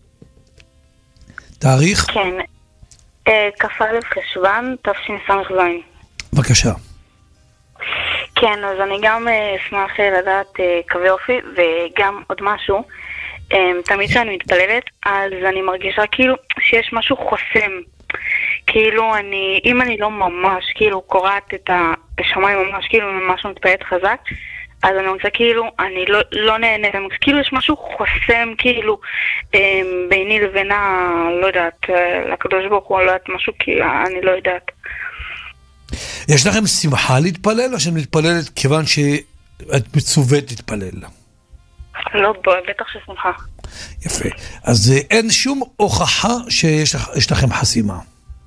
תאריך? כן, כ"א חשוון, תשס"ז. בבקשה. כן, אז אני גם אשמח לדעת קווי אופי, וגם עוד משהו. תמיד כשאני מתפללת, אז אני מרגישה כאילו שיש משהו חוסם. כאילו אני, אם אני לא ממש כאילו קוראת את השמיים ממש כאילו ממש מתפללת חזק, אז אני מרגישה כאילו, אני לא, לא נהנית, אני מרגישה כאילו יש משהו חוסם, כאילו, אה, ביני לבין ה... לא יודעת, אה, לקדוש ברוך הוא, לא יודעת, משהו כאילו, אני לא יודעת. יש לכם שמחה להתפלל, או שאת מתפללת כיוון שאת מצוות להתפלל? לא, בטח ששמחה. יפה. אז אה, אין שום הוכחה שיש לכ, יש לכם חסימה.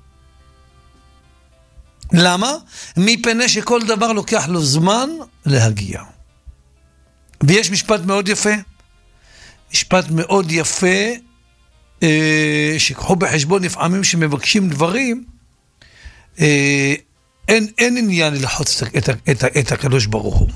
למה? מפני שכל דבר לוקח לו זמן להגיע. ויש משפט מאוד יפה, משפט מאוד יפה, אה, שיקחו בחשבון לפעמים שמבקשים דברים, אה, אין, אין עניין ללחוץ את, את, את, את הקדוש ברוך הוא.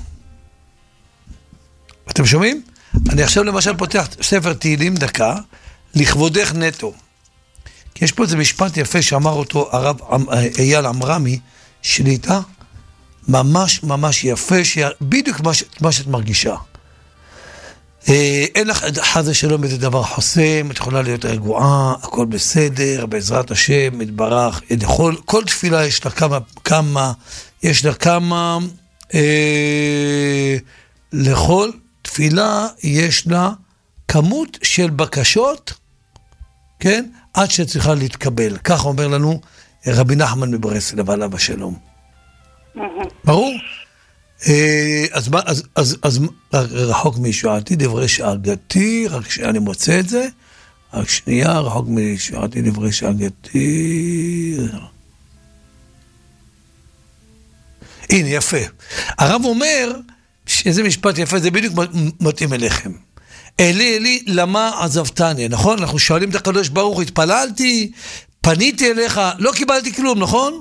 אתם שומעים? אני עכשיו למשל פותח ספר תהילים דקה, לכבודך נטו. כי יש פה איזה משפט יפה שאמר אותו הרב אייל עמרמי, שליטה, ממש ממש יפה, בדיוק מה, מה שאת מרגישה. אה, אין לך חס ושלום איזה דבר חוסם, את יכולה להיות רגועה, הכל בסדר, בעזרת השם, מתברך, כל, כל תפילה יש לה כמה, כמה, יש לה כמה, אה, לכל תפילה יש לה כמות של בקשות, כן? עד שצריכה להתקבל. כך אומר לנו רבי נחמן מברסלב עליו השלום. ברור? אז, אז, אז, אז רחוק מישועתי דברי שאגתי, רק שאני מוצא את זה, רק שנייה, רחוק מישועתי דברי שאגתי. הנה, יפה. הרב אומר, איזה משפט יפה, זה בדיוק מתאים אליכם. אלי, אלי, למה עזבתני? נכון? אנחנו שואלים את הקדוש ברוך, התפללתי, פניתי אליך, לא קיבלתי כלום, נכון?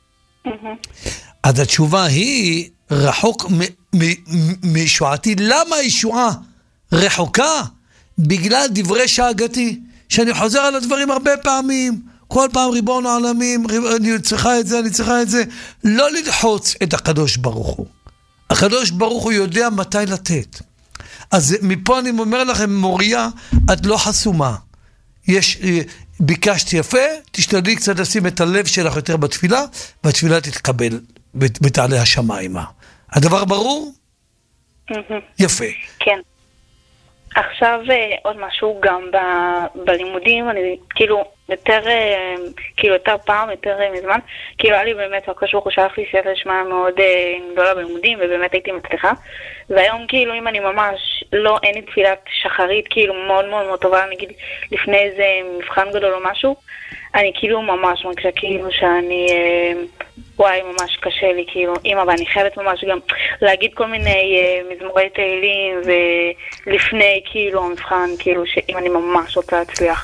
אז התשובה היא, רחוק מישועתי. למה הישועה רחוקה? בגלל דברי שאגתי, שאני חוזר על הדברים הרבה פעמים, כל פעם ריבון העולמים, אני צריכה את זה, אני צריכה את זה. לא ללחוץ את הקדוש ברוך הוא. הקדוש ברוך הוא יודע מתי לתת. אז מפה אני אומר לכם, מוריה, את לא חסומה. יש, ביקשתי יפה, תשתדלי קצת לשים את הלב שלך יותר בתפילה, והתפילה תתקבל בתעלה השמיימה. הדבר ברור? יפה. כן. עכשיו עוד משהו גם ב, בלימודים, אני כאילו יותר, כאילו יותר פעם, יותר מזמן, כאילו היה לי באמת, הקדוש ברוך הוא שלח לי סייעתא דשמיא מאוד גדולה בלימודים, ובאמת הייתי מצליחה, והיום כאילו אם אני ממש לא, אין לי תפילת שחרית, כאילו מאוד מאוד מאוד טובה, נגיד לפני איזה מבחן גדול או משהו, אני כאילו ממש מרגישה כאילו שאני, וואי ממש קשה לי כאילו, אמא, ואני חייבת ממש גם להגיד כל מיני מזמורי תהילים, ולפני כאילו המבחן, כאילו שאם אני ממש רוצה להצליח.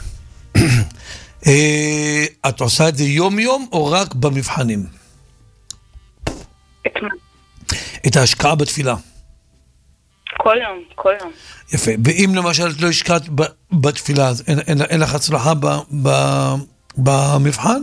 את עושה את זה יום יום או רק במבחנים? את מה? את ההשקעה בתפילה. כל יום, כל יום. יפה. ואם למשל את לא השקעת בתפילה, אז אין, אין, אין לך הצלחה ב, ב, במבחן?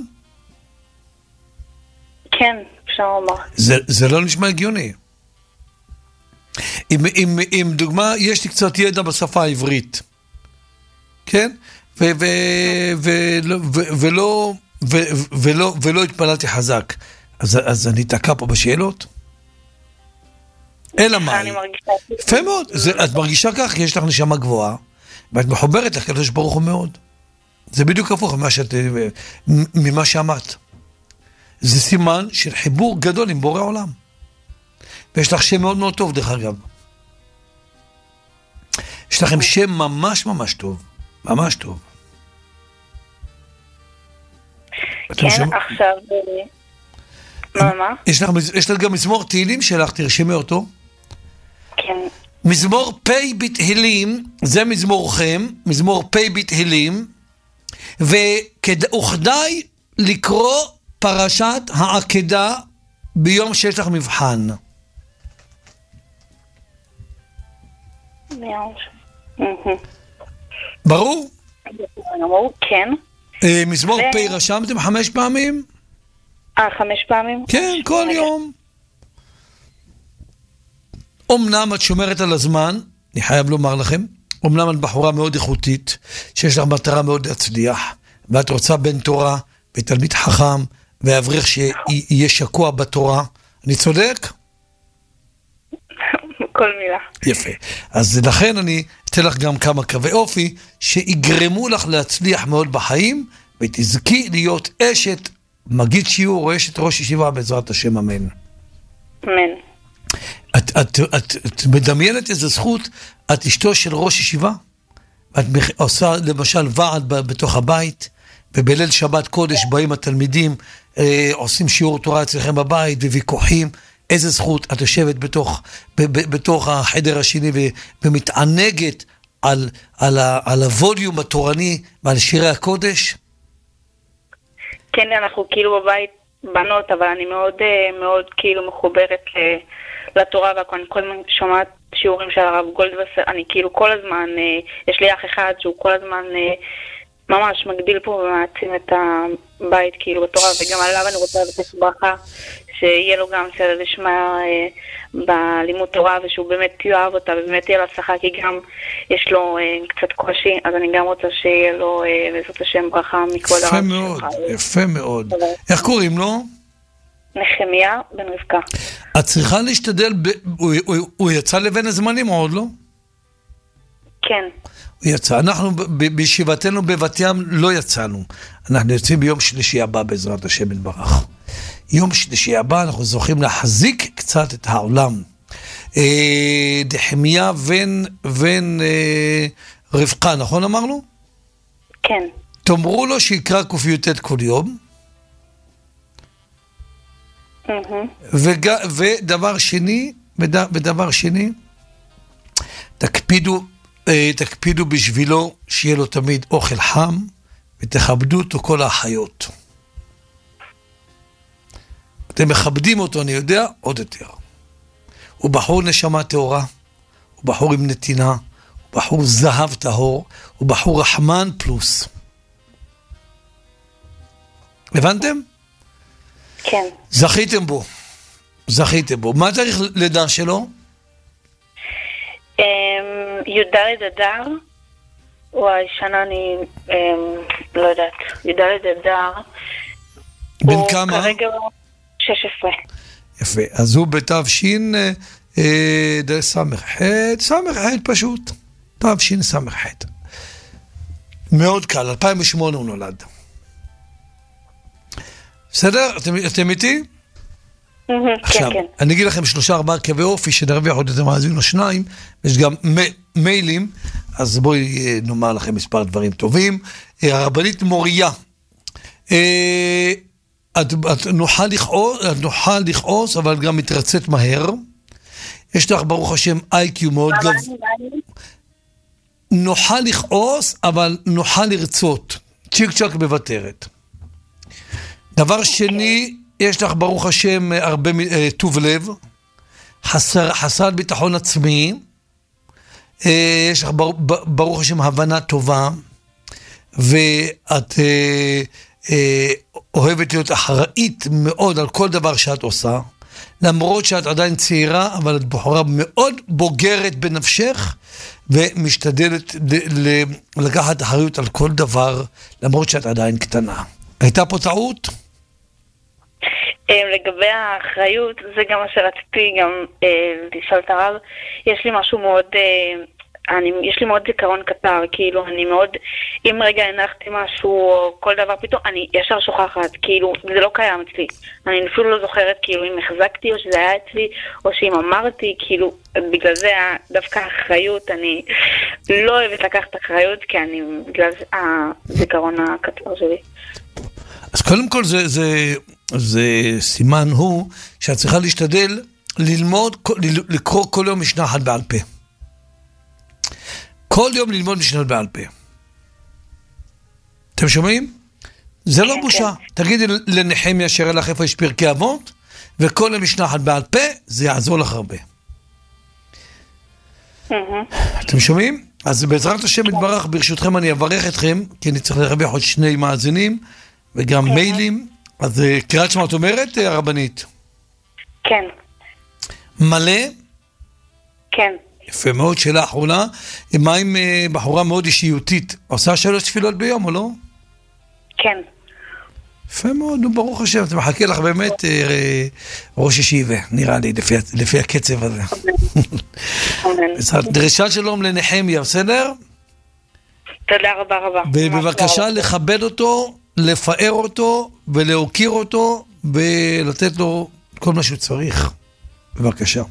כן, אפשר לומר. זה, זה לא נשמע הגיוני. אם, אם, אם דוגמה, יש לי קצת ידע בשפה העברית. כן? ו, ו, ו, ו, ולא, ו, ולא, ולא התפללתי חזק. אז, אז אני תקע פה בשאלות? אלא מה? יפה מאוד. את מרגישה כך, כי יש לך נשמה גבוהה, ואת מחוברת לך לקדוש ברוך הוא מאוד. זה בדיוק הפוך ממה שאמרת. זה סימן של חיבור גדול עם בורא עולם. ויש לך שם מאוד מאוד טוב, דרך אגב. יש לכם שם ממש ממש טוב. ממש טוב. כן, עכשיו... מה, מה? יש לך, יש לך גם מזמור תהילים שלך, תרשמי אותו. כן. מזמור פי בתהילים, זה מזמורכם, מזמור פי בתהילים, וכדאי לקרוא פרשת העקדה ביום שיש לך מבחן. ברור? ברור, כן. מזמור פי רשמתם חמש פעמים? אה, חמש פעמים? כן, כל יום. אמנם את שומרת על הזמן, אני חייב לומר לכם, אמנם את בחורה מאוד איכותית, שיש לך מטרה מאוד להצליח, ואת רוצה בן תורה, ותלמיד חכם, ואברך שיהיה שקוע בתורה. אני צודק? כל כל מילה. יפה. אז לכן אני אתן לך גם כמה קווי אופי שיגרמו לך להצליח מאוד בחיים, ותזכי להיות אשת מגיד שיעור או אשת ראש ישיבה בעזרת השם, אמן. אמן. את, את, את, את מדמיינת איזו זכות, את אשתו של ראש ישיבה? את עושה למשל ועד בתוך הבית, ובליל שבת קודש באים התלמידים, אה, עושים שיעור תורה אצלכם בבית, וויכוחים, איזה זכות, את יושבת בתוך, ב, ב, בתוך החדר השני, ו, ומתענגת על, על, ה, על הווליום התורני, ועל שירי הקודש? כן, אנחנו כאילו בבית בנות, אבל אני מאוד, מאוד כאילו מחוברת לתורה, ואני כל הזמן שומעת שיעורים של הרב גולדווסר, אני כאילו כל הזמן, יש לי אח אחד שהוא כל הזמן ממש מגדיל פה ומעצים את הבית כאילו בתורה, וגם עליו אני רוצה לבקש ברכה, שיהיה לו גם סדר לשמה בלימוד תורה, ושהוא באמת יאהב אותה, ובאמת יהיה לו הצלחה, כי גם יש לו קצת קושי, אז אני גם רוצה שיהיה לו בעזרת השם ברכה מכל הרב. יפה מאוד, יפה מאוד. איך קוראים לו? נחמיה בן רבקה. את צריכה להשתדל, הוא יצא לבין הזמנים או עוד לא? כן. הוא יצא. אנחנו בישיבתנו בבת ים לא יצאנו. אנחנו יוצאים ביום שלישי הבא בעזרת השם יתברך. יום שלישי הבא אנחנו זוכים להחזיק קצת את העולם. אה, נחמיה בן, בן אה, רבקה, נכון אמרנו? כן. תאמרו לו שיקרא קופיוטט כל יום. וג, ודבר שני, ודבר שני, תקפידו, תקפידו בשבילו שיהיה לו תמיד אוכל חם, ותכבדו אותו כל האחיות. אתם מכבדים אותו, אני יודע, עוד יותר. הוא בחור נשמה תאורה, הוא בחור עם נתינה, הוא בחור זהב טהור, הוא בחור רחמן פלוס. הבנתם? כן. זכיתם בו. זכיתם בו. מה צריך לדע שלו? י"ד אדר, וואי, שנה אני לא יודעת, י"ד אדר. בן כמה? הוא כרגע שש עשרה. יפה, אז הוא בתש"ן סמ"ח, סמ"ח פשוט, תש"ן סמ"ח. מאוד קל, אלפיים ושמונה הוא נולד. בסדר? אתם, אתם איתי? עכשיו, כן, כן. אני אגיד לכם שלושה ארבעה קווי אופי שנרוויח עוד יותר מאזין או שניים, יש גם מיילים, אז בואי נאמר לכם מספר דברים טובים. הרבנית מוריה, את, את נוכל לכעוס, את נוכל לכעוס, אבל גם מתרצת מהר. יש לך ברוך השם איי קיו מאוד גבוה. נוכל לכעוס, אבל נוכל לרצות. צ'יק צ'ק בוותרת. דבר שני, יש לך ברוך השם הרבה טוב לב, חסר, חסר ביטחון עצמי, יש לך ברוך השם הבנה טובה, ואת אוהבת להיות אחראית מאוד על כל דבר שאת עושה, למרות שאת עדיין צעירה, אבל את בחורה מאוד בוגרת בנפשך, ומשתדלת לקחת אחריות על כל דבר, למרות שאת עדיין קטנה. הייתה פה טעות? לגבי האחריות, זה גם מה שרציתי גם לשאול את הרב. יש לי משהו מאוד, אני, יש לי מאוד זיכרון קצר, כאילו אני מאוד, אם רגע הנחתי משהו או כל דבר פתאום, אני ישר שוכחת, כאילו זה לא קיים אצלי. אני אפילו לא זוכרת כאילו אם החזקתי או שזה היה אצלי, או שאם אמרתי, כאילו בגלל זה דווקא האחריות, אני לא אוהבת לקחת אחריות, כי אני, בגלל זה הזיכרון הקצר שלי. אז קודם כל זה, זה, זה סימן הוא שאת צריכה להשתדל ללמוד, לקרוא כל יום משנה אחת בעל פה. כל יום ללמוד משנה בעל פה. אתם שומעים? זה לא בושה. תגידי לנחמיה שיראה לך איפה יש פרקי אבות, וכל יום משנה אחת בעל פה, זה יעזור לך הרבה. אתם שומעים? אז בעזרת השם יתברך, ברשותכם אני אברך אתכם, כי אני צריך להרוויח עוד שני מאזינים, וגם מיילים. אז קריאת שמע את אומרת, הרבנית? כן. מלא? כן. יפה מאוד. שאלה אחרונה, מה עם בחורה מאוד אישיותית? עושה שלוש תפילות ביום או לא? כן. יפה מאוד, נו, ברוך השם, אתה מחכה לך באמת ראש ישיבה, נראה לי, לפי הקצב הזה. דרישת שלום לנחמיה, בסדר? תודה רבה רבה. ובבקשה לכבד אותו, לפאר אותו, ולהוקיר אותו, ולתת לו כל מה שהוא צריך. בבקשה.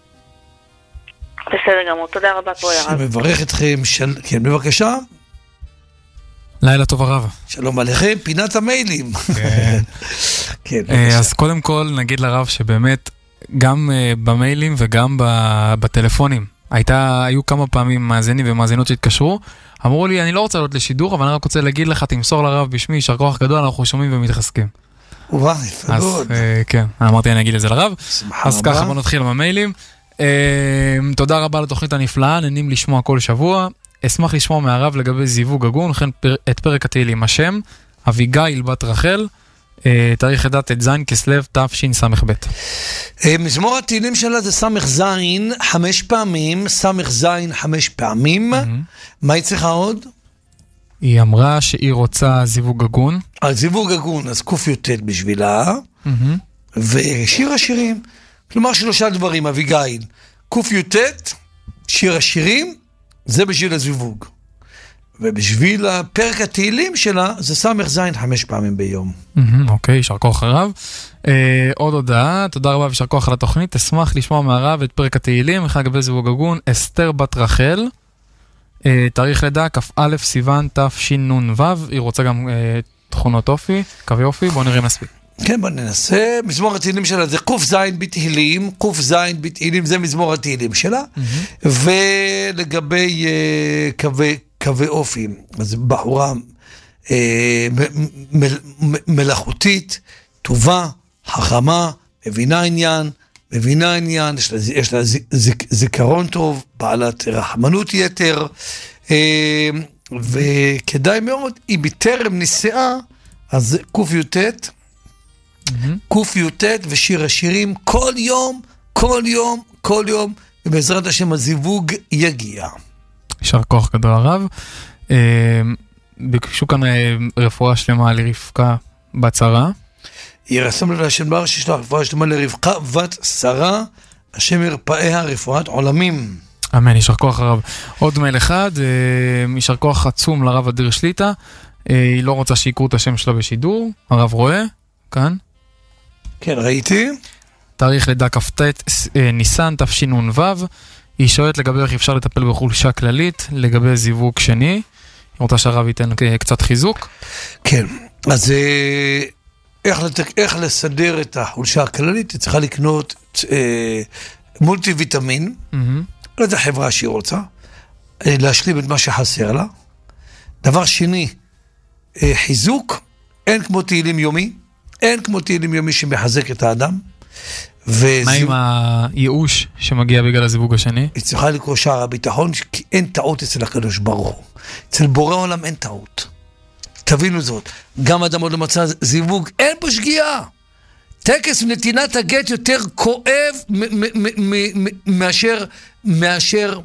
בסדר גמור, תודה רבה פה הרב. שמברך אתכם, כן, בבקשה. לילה טוב הרב. שלום עליכם, פינת המיילים. כן. אז קודם כל נגיד לרב שבאמת גם במיילים וגם בטלפונים הייתה, היו כמה פעמים מאזינים ומאזינות שהתקשרו, אמרו לי אני לא רוצה לעלות לשידור, אבל אני רק רוצה להגיד לך, תמסור לרב בשמי, יישר כוח גדול, אנחנו שומעים ומתחזקים. וואי, יפה מאוד. כן, אמרתי אני אגיד את זה לרב. אז ככה בוא נתחיל במיילים. תודה רבה לתוכנית הנפלאה, נהנים לשמוע כל שבוע. אשמח לשמוע מהרב לגבי זיווג הגון, וכן את פרק התהילים השם, אביגיל בת רחל, תאריך לידת ט"ז כסלו תשס"ב. מזמור התהילים שלה זה סמך זין חמש פעמים, סמך זין חמש פעמים. מה היא צריכה עוד? היא אמרה שהיא רוצה זיווג הגון. על זיווג הגון, אז קוף יוטט בשבילה, ושיר השירים. כלומר שלושה דברים, אביגיל. קוף יוטט, שיר השירים, זה בשביל הזיווג. ובשביל הפרק התהילים שלה, זה סמך זין חמש פעמים ביום. אוקיי, יישר כוח הרב. עוד הודעה, תודה רבה וישר כוח על התוכנית. אשמח לשמוע מהרב את פרק התהילים, אחד לגבי זיווג הגון, אסתר בת רחל, תאריך לידה, כ"א סיוון תשנ"ו, היא רוצה גם תכונות אופי, קווי אופי, בואו נראה אם נספיק. כן, בוא ננסה. מזמור התהילים שלה זה קוף זין בתהילים, קוף זין בתהילים, זה מזמור התהילים שלה. ולגבי קווי, קווי אופי, אז בחורה מלאכותית, טובה, חכמה, מבינה עניין, מבינה עניין, יש לה, יש לה זיכרון טוב, בעלת רחמנות יתר, וכדאי מאוד, היא בטרם נישאה, אז קוף יוטט, קוף יוטט ושיר השירים כל יום, כל יום, כל יום, ובעזרת השם הזיווג יגיע. יישר כוח גדול הרב. ביקשו כאן רפואה שלמה לרבקה בת שרה. ירסם לנו השם בר שישלח רפואה שלמה לרבקה בת שרה, השם ירפאיה רפואת עולמים. אמן, יישר כוח הרב. עוד מייל אחד, יישר כוח עצום לרב אדיר שליטה, היא לא רוצה שיקרו את השם שלה בשידור, הרב רואה, כאן. כן, ראיתי. תאריך לידה כ"ט ניסן תשנ"ו, היא שואלת לגבי איך אפשר לטפל בחולשה כללית, לגבי זיווג שני, היא רוצה שהרב ייתן קצת חיזוק. כן, אז איך, לת... איך לסדר את החולשה הכללית, היא צריכה לקנות אה, מולטי ויטמין, mm-hmm. איזו חברה שהיא רוצה, אה, להשלים את מה שחסר לה. דבר שני, אה, חיזוק, אין כמו תהילים יומי, אין כמו תהילים יומי שמחזק את האדם. מה עם הייאוש שמגיע בגלל הזיווג השני? היא צריכה לקרוא שער הביטחון, כי אין טעות אצל הקדוש ברוך הוא. אצל בורא עולם אין טעות. תבינו זאת, גם אדם עוד לא מצא זיווג, אין פה שגיאה. טקס נתינת הגט יותר כואב מאשר מאשר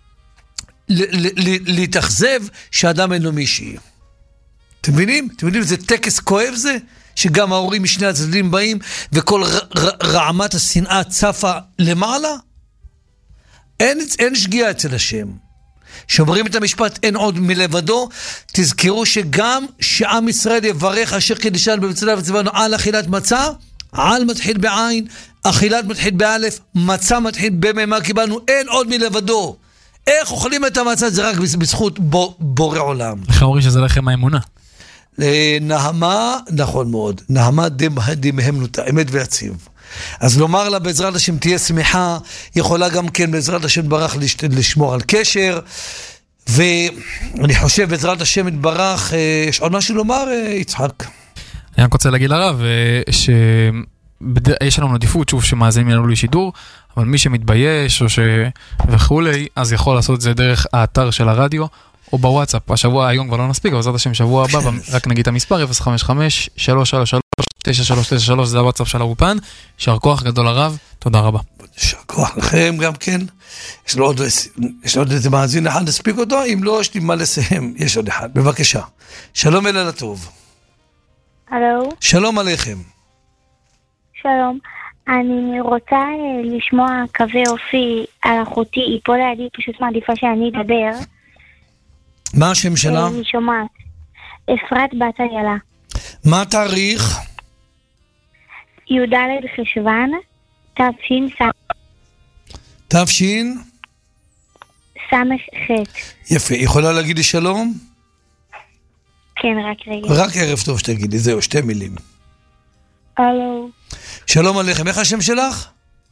להתאכזב שאדם אין לו מישהי. אתם מבינים? אתם מבינים, זה טקס כואב זה? שגם ההורים משני הצדדים באים, וכל רעמת השנאה צפה למעלה? אין, אין שגיאה אצל השם. שאומרים את המשפט אין עוד מלבדו, תזכרו שגם שעם ישראל יברך אשר קידשנו במצווה וצוונו על אכילת מצה, על מתחיל בעין, אכילת מתחיל באלף, מצה מתחיל בממה קיבלנו, אין עוד מלבדו. איך אוכלים את המצה? זה רק בזכות בורא עולם. איך אומרים שזה לכם האמונה? נהמה, נכון מאוד, נהמה דמהמנותה, אמת ויציב. אז לומר לה בעזרת השם תהיה שמחה, יכולה גם כן בעזרת השם ברך לשמור על קשר, ואני חושב בעזרת השם יתברך, יש עוד משהו לומר, יצחק? אני רק רוצה להגיד לרב, שיש לנו עדיפות, שוב שמאזינים לנו לשידור, אבל מי שמתבייש או ש... וכולי, אז יכול לעשות את זה דרך האתר של הרדיו, או בוואטסאפ. השבוע היום כבר לא נספיק, אבל זאת השם שבוע הבא, רק נגיד את המספר, אפס חמש חמש שלוש שלוש שלוש תשע שלוש תשע שלוש, זה הוואטסאפ של האופן. יישר כוח גדול הרב, תודה רבה. יישר כוח לכם גם כן. יש לו עוד, יש לו עוד איזה מאזין אחד, נספיק אותו, אם לא, יש לי מה לסיים, יש עוד אחד. בבקשה. שלום אלה לטוב. הלו, שלום עליכם. שלום. אני רוצה אה, לשמוע קווי אופי על אחותי, היא פה לידי, פשוט מעדיפה שאני אדבר. מה השם שלה? אה, אני שומעת. אפרת בת איילה. מה התאריך? י"ד חשוון, תש"ס. תפשין? סמך ח'. יפה, יכולה להגיד לי שלום? כן, רק רגע. רק ערב טוב שתגידי, זהו, שתי מילים. הלו, שלום עליכם, איך השם שלך?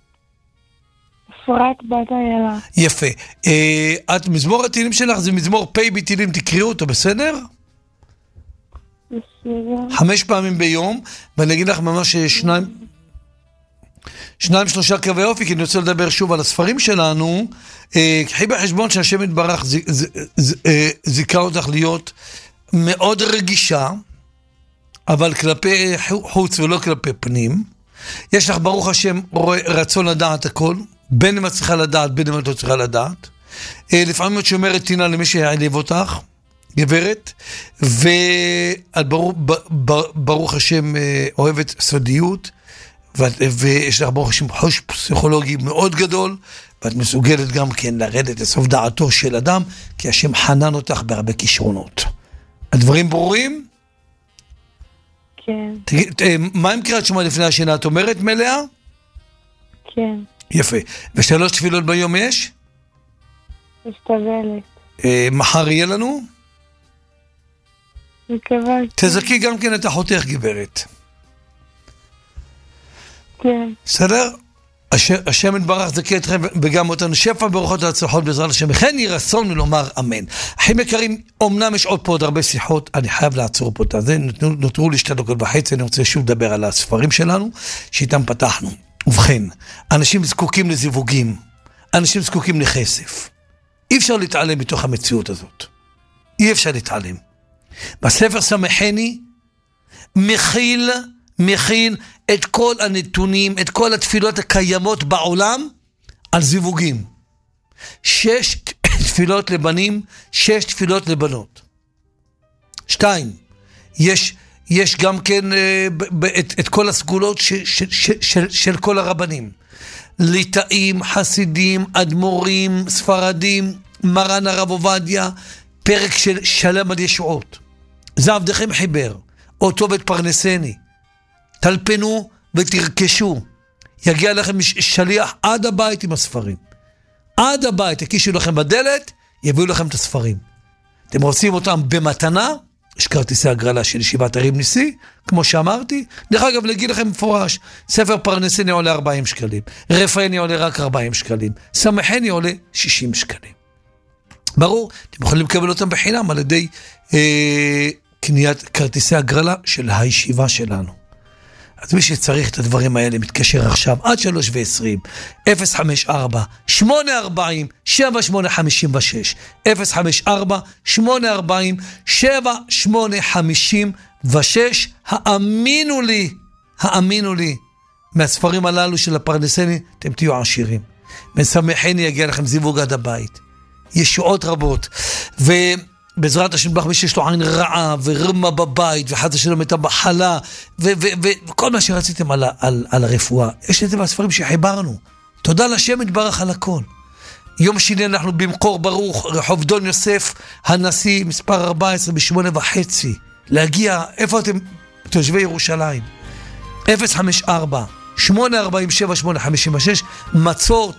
אפרת בת איילה. יפה. אה, את מזמור התהילים שלך זה מזמור פ' בתהילים, תקראו אותו, בסדר? בסדר. חמש פעמים ביום, ואני אגיד לך ממש שניים, שניים שלושה קווי אופי, כי אני רוצה לדבר שוב על הספרים שלנו. אה, קחי בחשבון שהשם יתברך ז, ז, ז, אה, זיכה אותך להיות מאוד רגישה, אבל כלפי חוץ ולא כלפי פנים. יש לך ברוך השם רצון לדעת הכל, בין אם את צריכה לדעת, בין אם את לא צריכה לדעת. אה, לפעמים את שומרת טינה למי שיעליב אותך, גברת, ואת ברוך, ברוך השם אוהבת סודיות, ויש לך ברוך השם חוש פסיכולוגי מאוד גדול, ואת מסוגלת גם כן לרדת לסוף דעתו של אדם, כי השם חנן אותך בהרבה כישרונות. הדברים ברורים? כן. תגיד, מה עם קריאת שמע לפני השינה? את אומרת מלאה? כן. יפה. ושלוש תפילות ביום יש? משתבלת. מחר יהיה לנו? מקווה. תזכי גם כן את אחותך גברת. כן. בסדר? השם יתברך זכה אתכם וגם אותנו שפע ברוכות והצלחות בעזרת השם. וכן יהי רצון ולומר אמן. אחים יקרים, אמנם יש עוד פה עוד הרבה שיחות, אני חייב לעצור פה את זה, נותרו לי שתי דקות וחצי, אני רוצה שוב לדבר על הספרים שלנו, שאיתם פתחנו. ובכן, אנשים זקוקים לזיווגים, אנשים זקוקים לכסף. אי אפשר להתעלם מתוך המציאות הזאת. אי אפשר להתעלם. בספר סמכני מכיל, מכיל את כל הנתונים, את כל התפילות הקיימות בעולם על זיווגים. שש תפילות לבנים, שש תפילות לבנות. שתיים, יש, יש גם כן uh, את, את כל הסגולות ש, ש, ש, של, של כל הרבנים. ליטאים, חסידים, אדמו"רים, ספרדים, מרן הרב עובדיה, פרק של שלם על ישועות. זה עבדכם חיבר, אותו ותפרנסני. תלפנו ותרכשו. יגיע לכם שליח עד הבית עם הספרים. עד הבית, הקישו לכם בדלת, יביאו לכם את הספרים. אתם רוצים אותם במתנה, יש כרטיסי הגרלה של ישיבת הרים ניסי, כמו שאמרתי. דרך אגב, להגיד לכם מפורש, ספר פרנסני עולה ארבעים שקלים, רפאני עולה רק ארבעים שקלים, סמכני עולה שישים שקלים. ברור, אתם יכולים לקבל אותם בחינם על ידי אה, קניית כרטיסי הגרלה של הישיבה שלנו. אז מי שצריך את הדברים האלה מתקשר עכשיו עד שלוש ועשרים, אפס חמש ארבע שמונה ארבעים שבע שמונה חמישים ושש, אפס חמש ארבע שמונה ארבעים שבע שמונה חמישים ושש. האמינו לי, האמינו לי, מהספרים הללו של הפרנסני אתם תהיו עשירים. מסמכני יגיע לכם זיווג עד הבית. ישועות רבות. ו... בעזרת השם בך מי שיש לו עין רעה ורמה בבית וחד השלום את המחלה וכל מה שרציתם על, על, על הרפואה, יש לזה מהספרים שחיברנו. תודה לשם יתברך על הכל. יום שני אנחנו במקור ברוך, רחוב דון יוסף הנשיא, מספר ארבע עשרה בשמונה וחצי. להגיע, איפה אתם? תושבי ירושלים. אפס חמש ארבע שמונה ארבעים שבע שמונה חמישים ושש. מצות,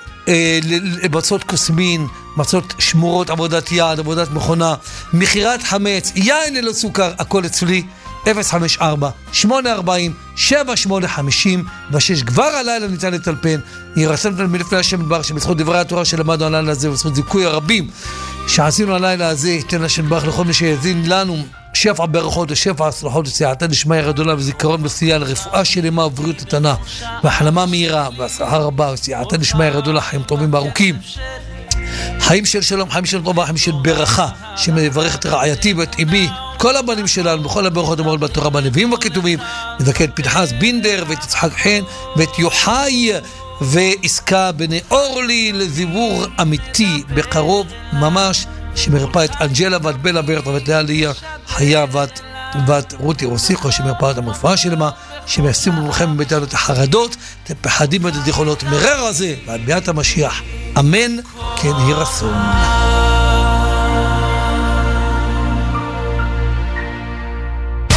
מצות קוסמין, מצות שמורות, עבודת יד, עבודת מכונה, מחירת חמץ, יין ללא סוכר, הכל אצלי. אפס חמש ארבע שמונה ארבעים שבע שמונה חמישים ושש. כבר הלילה ניתן לטלפן. ירסם אותנו מלפני השם יתברך, שבזכות דברי התורה שלמדנו הלילה הזה ובזכות זיכוי הרבים שעשינו הלילה הזה, ייתן השם יתברך לכל מי שיאזין לנו שפע ברכות ושפע הצלחות וסייעתא דשמיא גדולה וזיכרון בסייע לרפואה שלמה ובריאות איתנה והחלמה מהירה והצלחה רבה וסייעתא דשמיא גדולה, חיים טובים וארוכים, חיים של שלום, חיים של טובה, חיים של ברכה, שמברך את רעייתי ואת אמי, כל הבנים שלנו, בכל הברכות המורות בתורה, בנביאים וכתובים, נזכה את פנחס בינדר ואת יצחק חן ואת יוחאי ועסקה בני אורלי לזיבור אמיתי בקרוב ממש, שמרפא את אנג'לה ואת בלה ברטה ואת לאה ליה חיה ואת ואת רותי רוסיכו שמרפאת המופעה שלמה, שמיישמים לכם מאיתנו את החרדות, את הפחדים ואת הדיכאונות מרר הזה, ועד ביאת המשיח. אמן, כן יהי רצון.